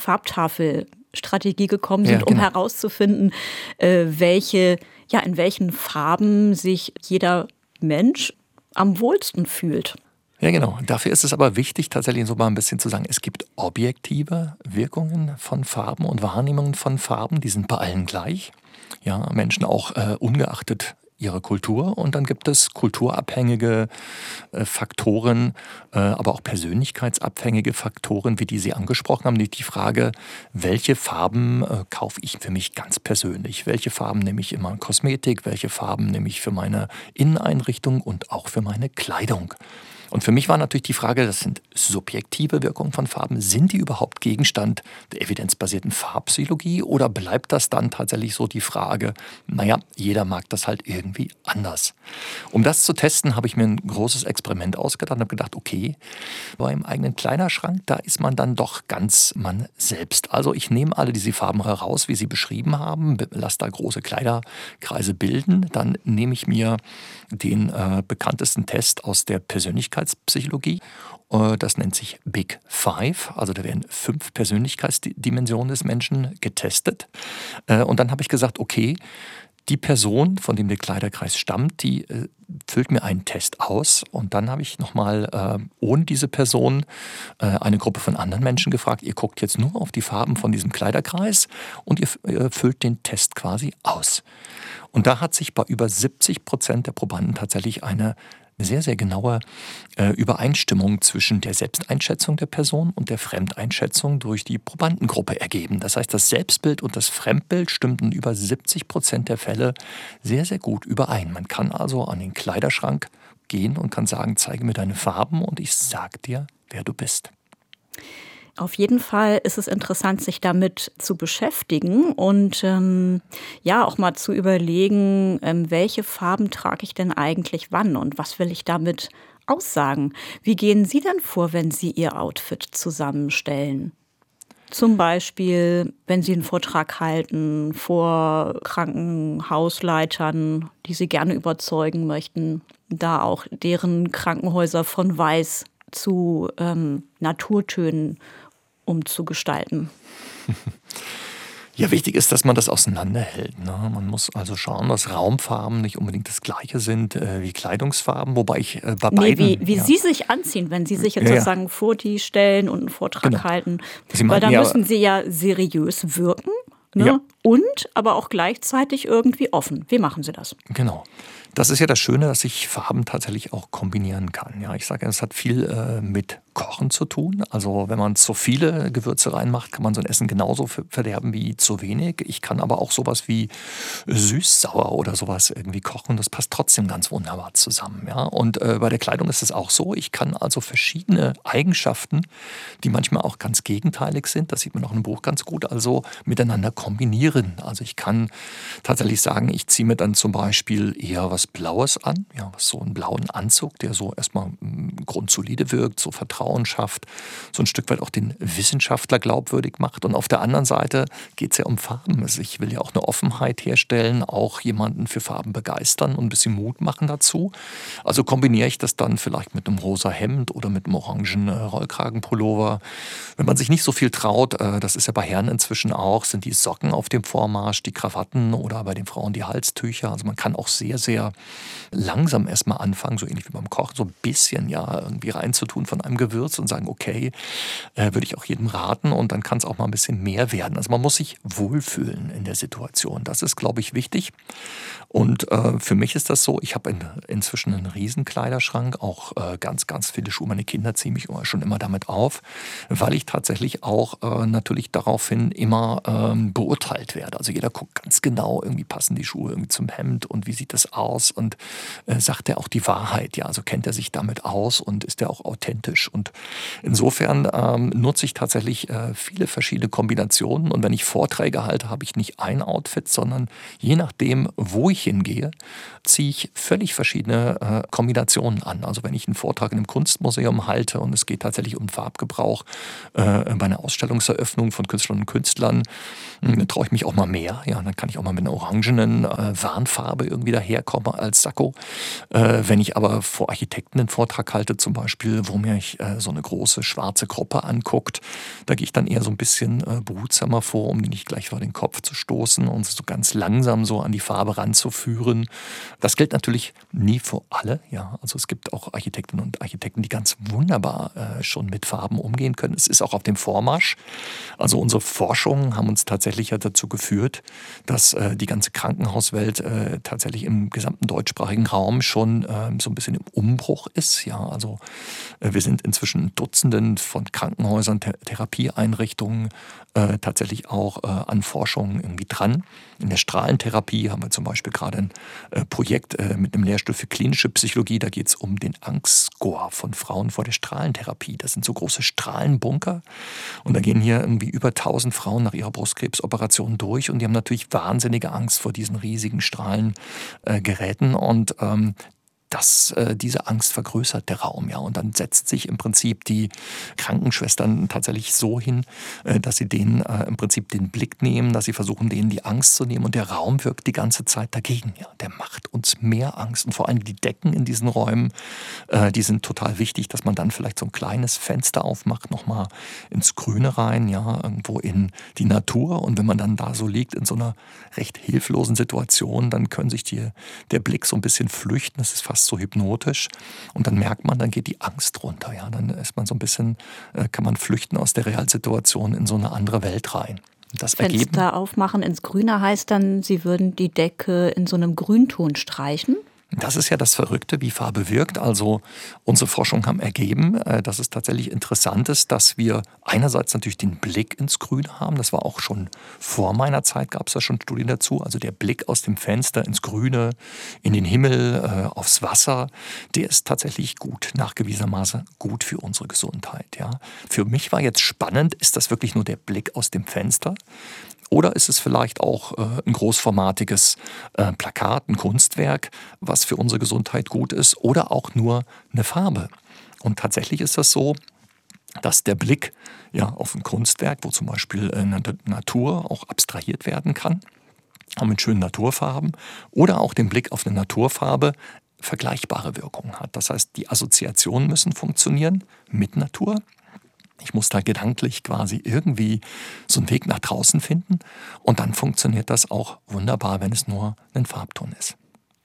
Farbtafel-Strategie gekommen sind, Ja, genau. um herauszufinden, in welchen Farben sich jeder Mensch am wohlsten fühlt. Ja, genau. Dafür ist es aber wichtig, tatsächlich so mal ein bisschen zu sagen, es gibt objektive Wirkungen von Farben und Wahrnehmungen von Farben, die sind bei allen gleich. Ja, Menschen auch ungeachtet ihrer Kultur. Und dann gibt es kulturabhängige Faktoren, aber auch persönlichkeitsabhängige Faktoren, wie die Sie angesprochen haben. Die Frage, welche Farben kaufe ich für mich ganz persönlich? Welche Farben nehme ich in meine Kosmetik? Welche Farben nehme ich für meine Inneneinrichtung und auch für meine Kleidung? Und für mich war natürlich die Frage, das sind subjektive Wirkungen von Farben, sind die überhaupt Gegenstand der evidenzbasierten Farbpsychologie oder bleibt das dann tatsächlich so die Frage, naja, jeder mag das halt irgendwie anders. Um das zu testen, habe ich mir ein großes Experiment ausgedacht und habe gedacht, okay, bei im eigenen Kleiderschrank, da ist man dann doch ganz man selbst. Also ich nehme alle diese Farben heraus, wie Sie beschrieben haben, lasse da große Kleiderkreise bilden, dann nehme ich mir den bekanntesten Test aus der Persönlichkeitspsychologie. Das nennt sich Big Five. Also da werden 5 Persönlichkeitsdimensionen des Menschen getestet. Und dann habe ich gesagt, okay, die Person, von dem der Kleiderkreis stammt, die füllt mir einen Test aus. Und dann habe ich nochmal ohne diese Person eine Gruppe von anderen Menschen gefragt, ihr guckt jetzt nur auf die Farben von diesem Kleiderkreis und ihr füllt den Test quasi aus. Und da hat sich bei über 70% der Probanden tatsächlich eine sehr, sehr genaue Übereinstimmung zwischen der Selbsteinschätzung der Person und der Fremdeinschätzung durch die Probandengruppe ergeben. Das heißt, das Selbstbild und das Fremdbild stimmten über 70% der Fälle sehr, sehr gut überein. Man kann also an den Kleiderschrank gehen und kann sagen, zeige mir deine Farben und ich sag dir, wer du bist. Auf jeden Fall ist es interessant, sich damit zu beschäftigen und auch mal zu überlegen, welche Farben trage ich denn eigentlich wann und was will ich damit aussagen. Wie gehen Sie denn vor, wenn Sie Ihr Outfit zusammenstellen? Zum Beispiel, wenn Sie einen Vortrag halten vor Krankenhausleitern, die Sie gerne überzeugen möchten, da auch deren Krankenhäuser von Weiß zu Naturtönen umzugestalten. Ja, wichtig ist, dass man das auseinanderhält. Ne? Man muss also schauen, dass Raumfarben nicht unbedingt das Gleiche sind wie Kleidungsfarben, wobei ich bei beiden... Wie Sie sich anziehen, wenn Sie sich jetzt sozusagen vor die stellen und einen Vortrag halten. Weil da müssen Sie ja seriös wirken, ne? Ja. Und aber auch gleichzeitig irgendwie offen. Wie machen Sie das? Genau. Das ist ja das Schöne, dass ich Farben tatsächlich auch kombinieren kann. Ja, ich sage, es hat viel mit Kochen zu tun. Also wenn man zu viele Gewürze reinmacht, kann man so ein Essen genauso verderben wie zu wenig. Ich kann aber auch sowas wie süß-sauer oder sowas irgendwie kochen. Das passt trotzdem ganz wunderbar zusammen. Ja? Und bei der Kleidung ist es auch so. Ich kann also verschiedene Eigenschaften, die manchmal auch ganz gegenteilig sind, das sieht man auch im Buch ganz gut, also miteinander kombinieren. Also ich kann tatsächlich sagen, ich ziehe mir dann zum Beispiel eher was Blaues an, ja, so einen blauen Anzug, der so erstmal grundsolide wirkt, so vertraut Vertrauen schafft, so ein Stück weit auch den Wissenschaftler glaubwürdig macht. Und auf der anderen Seite geht es ja um Farben. Also ich will ja auch eine Offenheit herstellen, auch jemanden für Farben begeistern und ein bisschen Mut machen dazu. Also kombiniere ich das dann vielleicht mit einem rosa Hemd oder mit einem orangen Rollkragenpullover. Wenn man sich nicht so viel traut, das ist ja bei Herren inzwischen auch, sind die Socken auf dem Vormarsch, die Krawatten oder bei den Frauen die Halstücher. Also man kann auch sehr, sehr langsam erstmal anfangen, so ähnlich wie beim Kochen, so ein bisschen ja irgendwie reinzutun von einem Gewürz und sagen, okay, würde ich auch jedem raten, und dann kann es auch mal ein bisschen mehr werden. Also man muss sich wohlfühlen in der Situation. Das ist, glaube ich, wichtig. Und für mich ist das so, ich habe inzwischen einen riesen Kleiderschrank, auch ganz, ganz viele Schuhe. Meine Kinder ziehen mich schon immer damit auf, weil ich tatsächlich auch natürlich daraufhin immer beurteilt werde. Also jeder guckt ganz genau, irgendwie passen die Schuhe irgendwie zum Hemd und wie sieht das aus, und sagt er auch die Wahrheit, ja, also kennt er sich damit aus und ist er auch authentisch. Und insofern nutze ich tatsächlich viele verschiedene Kombinationen, und wenn ich Vorträge halte, habe ich nicht ein Outfit, sondern je nachdem, wo ich hingehe, ziehe ich völlig verschiedene Kombinationen an. Also wenn ich einen Vortrag in einem Kunstmuseum halte und es geht tatsächlich um Farbgebrauch bei einer Ausstellungseröffnung von Künstlerinnen und Künstlern, dann traue ich mich auch mal mehr. Ja, dann kann ich auch mal mit einer orangenen Warnfarbe irgendwie daherkommen als Sakko. Wenn ich aber vor Architekten einen Vortrag halte, zum Beispiel, wo mir so eine große schwarze Gruppe anguckt, da gehe ich dann eher so ein bisschen behutsamer vor, um die nicht gleich vor den Kopf zu stoßen und so ganz langsam so an die Farbe ranzuführen. Das gilt natürlich nie für alle. Ja, also es gibt auch Architektinnen und Architekten, die ganz wunderbar schon mit Farben umgehen können. Es ist auch auf dem Vormarsch. Also unsere Forschungen haben uns tatsächlich ja dazu geführt, dass die ganze Krankenhauswelt tatsächlich im gesamten deutschsprachigen Raum schon so ein bisschen im Umbruch ist. Ja, also wir sind inzwischen in Dutzenden von Krankenhäusern, Therapieeinrichtungen tatsächlich auch an Forschungen irgendwie dran. In der Strahlentherapie haben wir zum Beispiel gerade ein Projekt mit einem Lehrstuhl für klinische Psychologie. Da geht es um den Angstscore von Frauen vor der Strahlentherapie. Das sind so große Strahlenbunker. Und da gehen hier irgendwie über 1000 Frauen nach ihrer Brustkrebsoperation durch. Und die haben natürlich wahnsinnige Angst vor diesen riesigen Strahlengeräten. Und diese Angst vergrößert der Raum, ja. Und dann setzt sich im Prinzip die Krankenschwestern tatsächlich so hin, dass sie denen im Prinzip den Blick nehmen, dass sie versuchen, denen die Angst zu nehmen. Und der Raum wirkt die ganze Zeit dagegen, ja. Der macht uns mehr Angst. Und vor allem die Decken in diesen Räumen, die sind total wichtig, dass man dann vielleicht so ein kleines Fenster aufmacht, nochmal ins Grüne rein, ja, irgendwo in die Natur. Und wenn man dann da so liegt in so einer recht hilflosen Situation, dann können sich der Blick so ein bisschen flüchten. Das ist fast so hypnotisch, und dann merkt man, dann geht die Angst runter. Ja? Dann ist man so ein bisschen, kann man flüchten aus der Realsituation in so eine andere Welt rein. Das Fenster aufmachen ins Grüne heißt dann, Sie würden die Decke in so einem Grünton streichen? Das ist ja das Verrückte, wie Farbe wirkt. Also unsere Forschungen haben ergeben, dass es tatsächlich interessant ist, dass wir einerseits natürlich den Blick ins Grüne haben. Das war auch schon vor meiner Zeit, gab es da schon Studien dazu. Also der Blick aus dem Fenster ins Grüne, in den Himmel, aufs Wasser, der ist tatsächlich gut, nachgewiesenermaßen gut für unsere Gesundheit. Ja. Für mich war jetzt spannend, ist das wirklich nur der Blick aus dem Fenster? Oder ist es vielleicht auch ein großformatiges Plakat, ein Kunstwerk, was für unsere Gesundheit gut ist, oder auch nur eine Farbe? Und tatsächlich ist das so, dass der Blick ja, auf ein Kunstwerk, wo zum Beispiel eine Natur auch abstrahiert werden kann, auch mit schönen Naturfarben, oder auch den Blick auf eine Naturfarbe vergleichbare Wirkungen hat. Das heißt, die Assoziationen müssen funktionieren mit Natur. Ich muss da gedanklich quasi irgendwie so einen Weg nach draußen finden, und dann funktioniert das auch wunderbar, wenn es nur ein Farbton ist.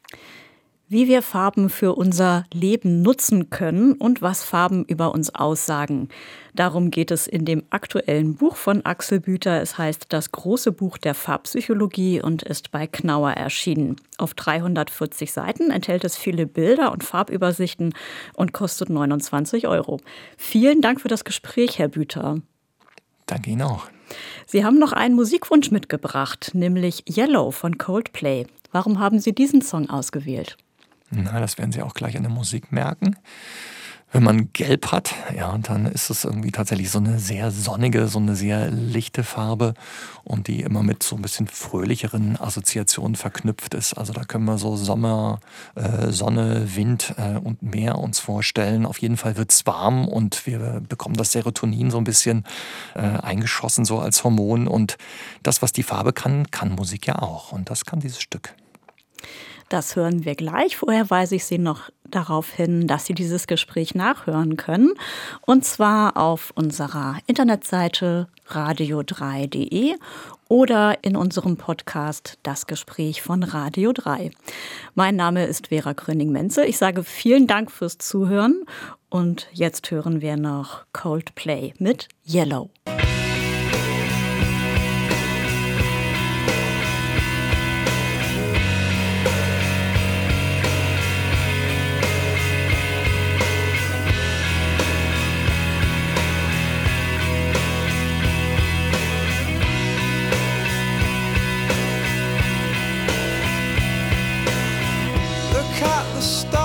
Wie wir Farben für unser Leben nutzen können und was Farben über uns aussagen. Darum geht es in dem aktuellen Buch von Axel Büter. Es heißt Das große Buch der Farbpsychologie und ist bei Knauer erschienen. Auf 340 Seiten enthält es viele Bilder und Farbübersichten und kostet 29 €. Vielen Dank für das Gespräch, Herr Büter. Danke Ihnen auch. Sie haben noch einen Musikwunsch mitgebracht, nämlich Yellow von Coldplay. Warum haben Sie diesen Song ausgewählt? Na, das werden Sie auch gleich an der Musik merken. Wenn man Gelb hat, ja, dann ist es irgendwie tatsächlich so eine sehr sonnige, so eine sehr lichte Farbe und die immer mit so ein bisschen fröhlicheren Assoziationen verknüpft ist. Also da können wir so Sommer, Sonne, Wind und Meer uns vorstellen. Auf jeden Fall wird es warm und wir bekommen das Serotonin so ein bisschen eingeschossen so als Hormon. Und das, was die Farbe kann, kann Musik ja auch. Und das kann dieses Stück. Das hören wir gleich. Vorher weise ich Sie noch darauf hin, dass Sie dieses Gespräch nachhören können. Und zwar auf unserer Internetseite radio3.de oder in unserem Podcast Das Gespräch von Radio 3. Mein Name ist Vera Gröning-Menzel. Ich sage vielen Dank fürs Zuhören. Und jetzt hören wir noch Coldplay mit Yellow. Look at the stars.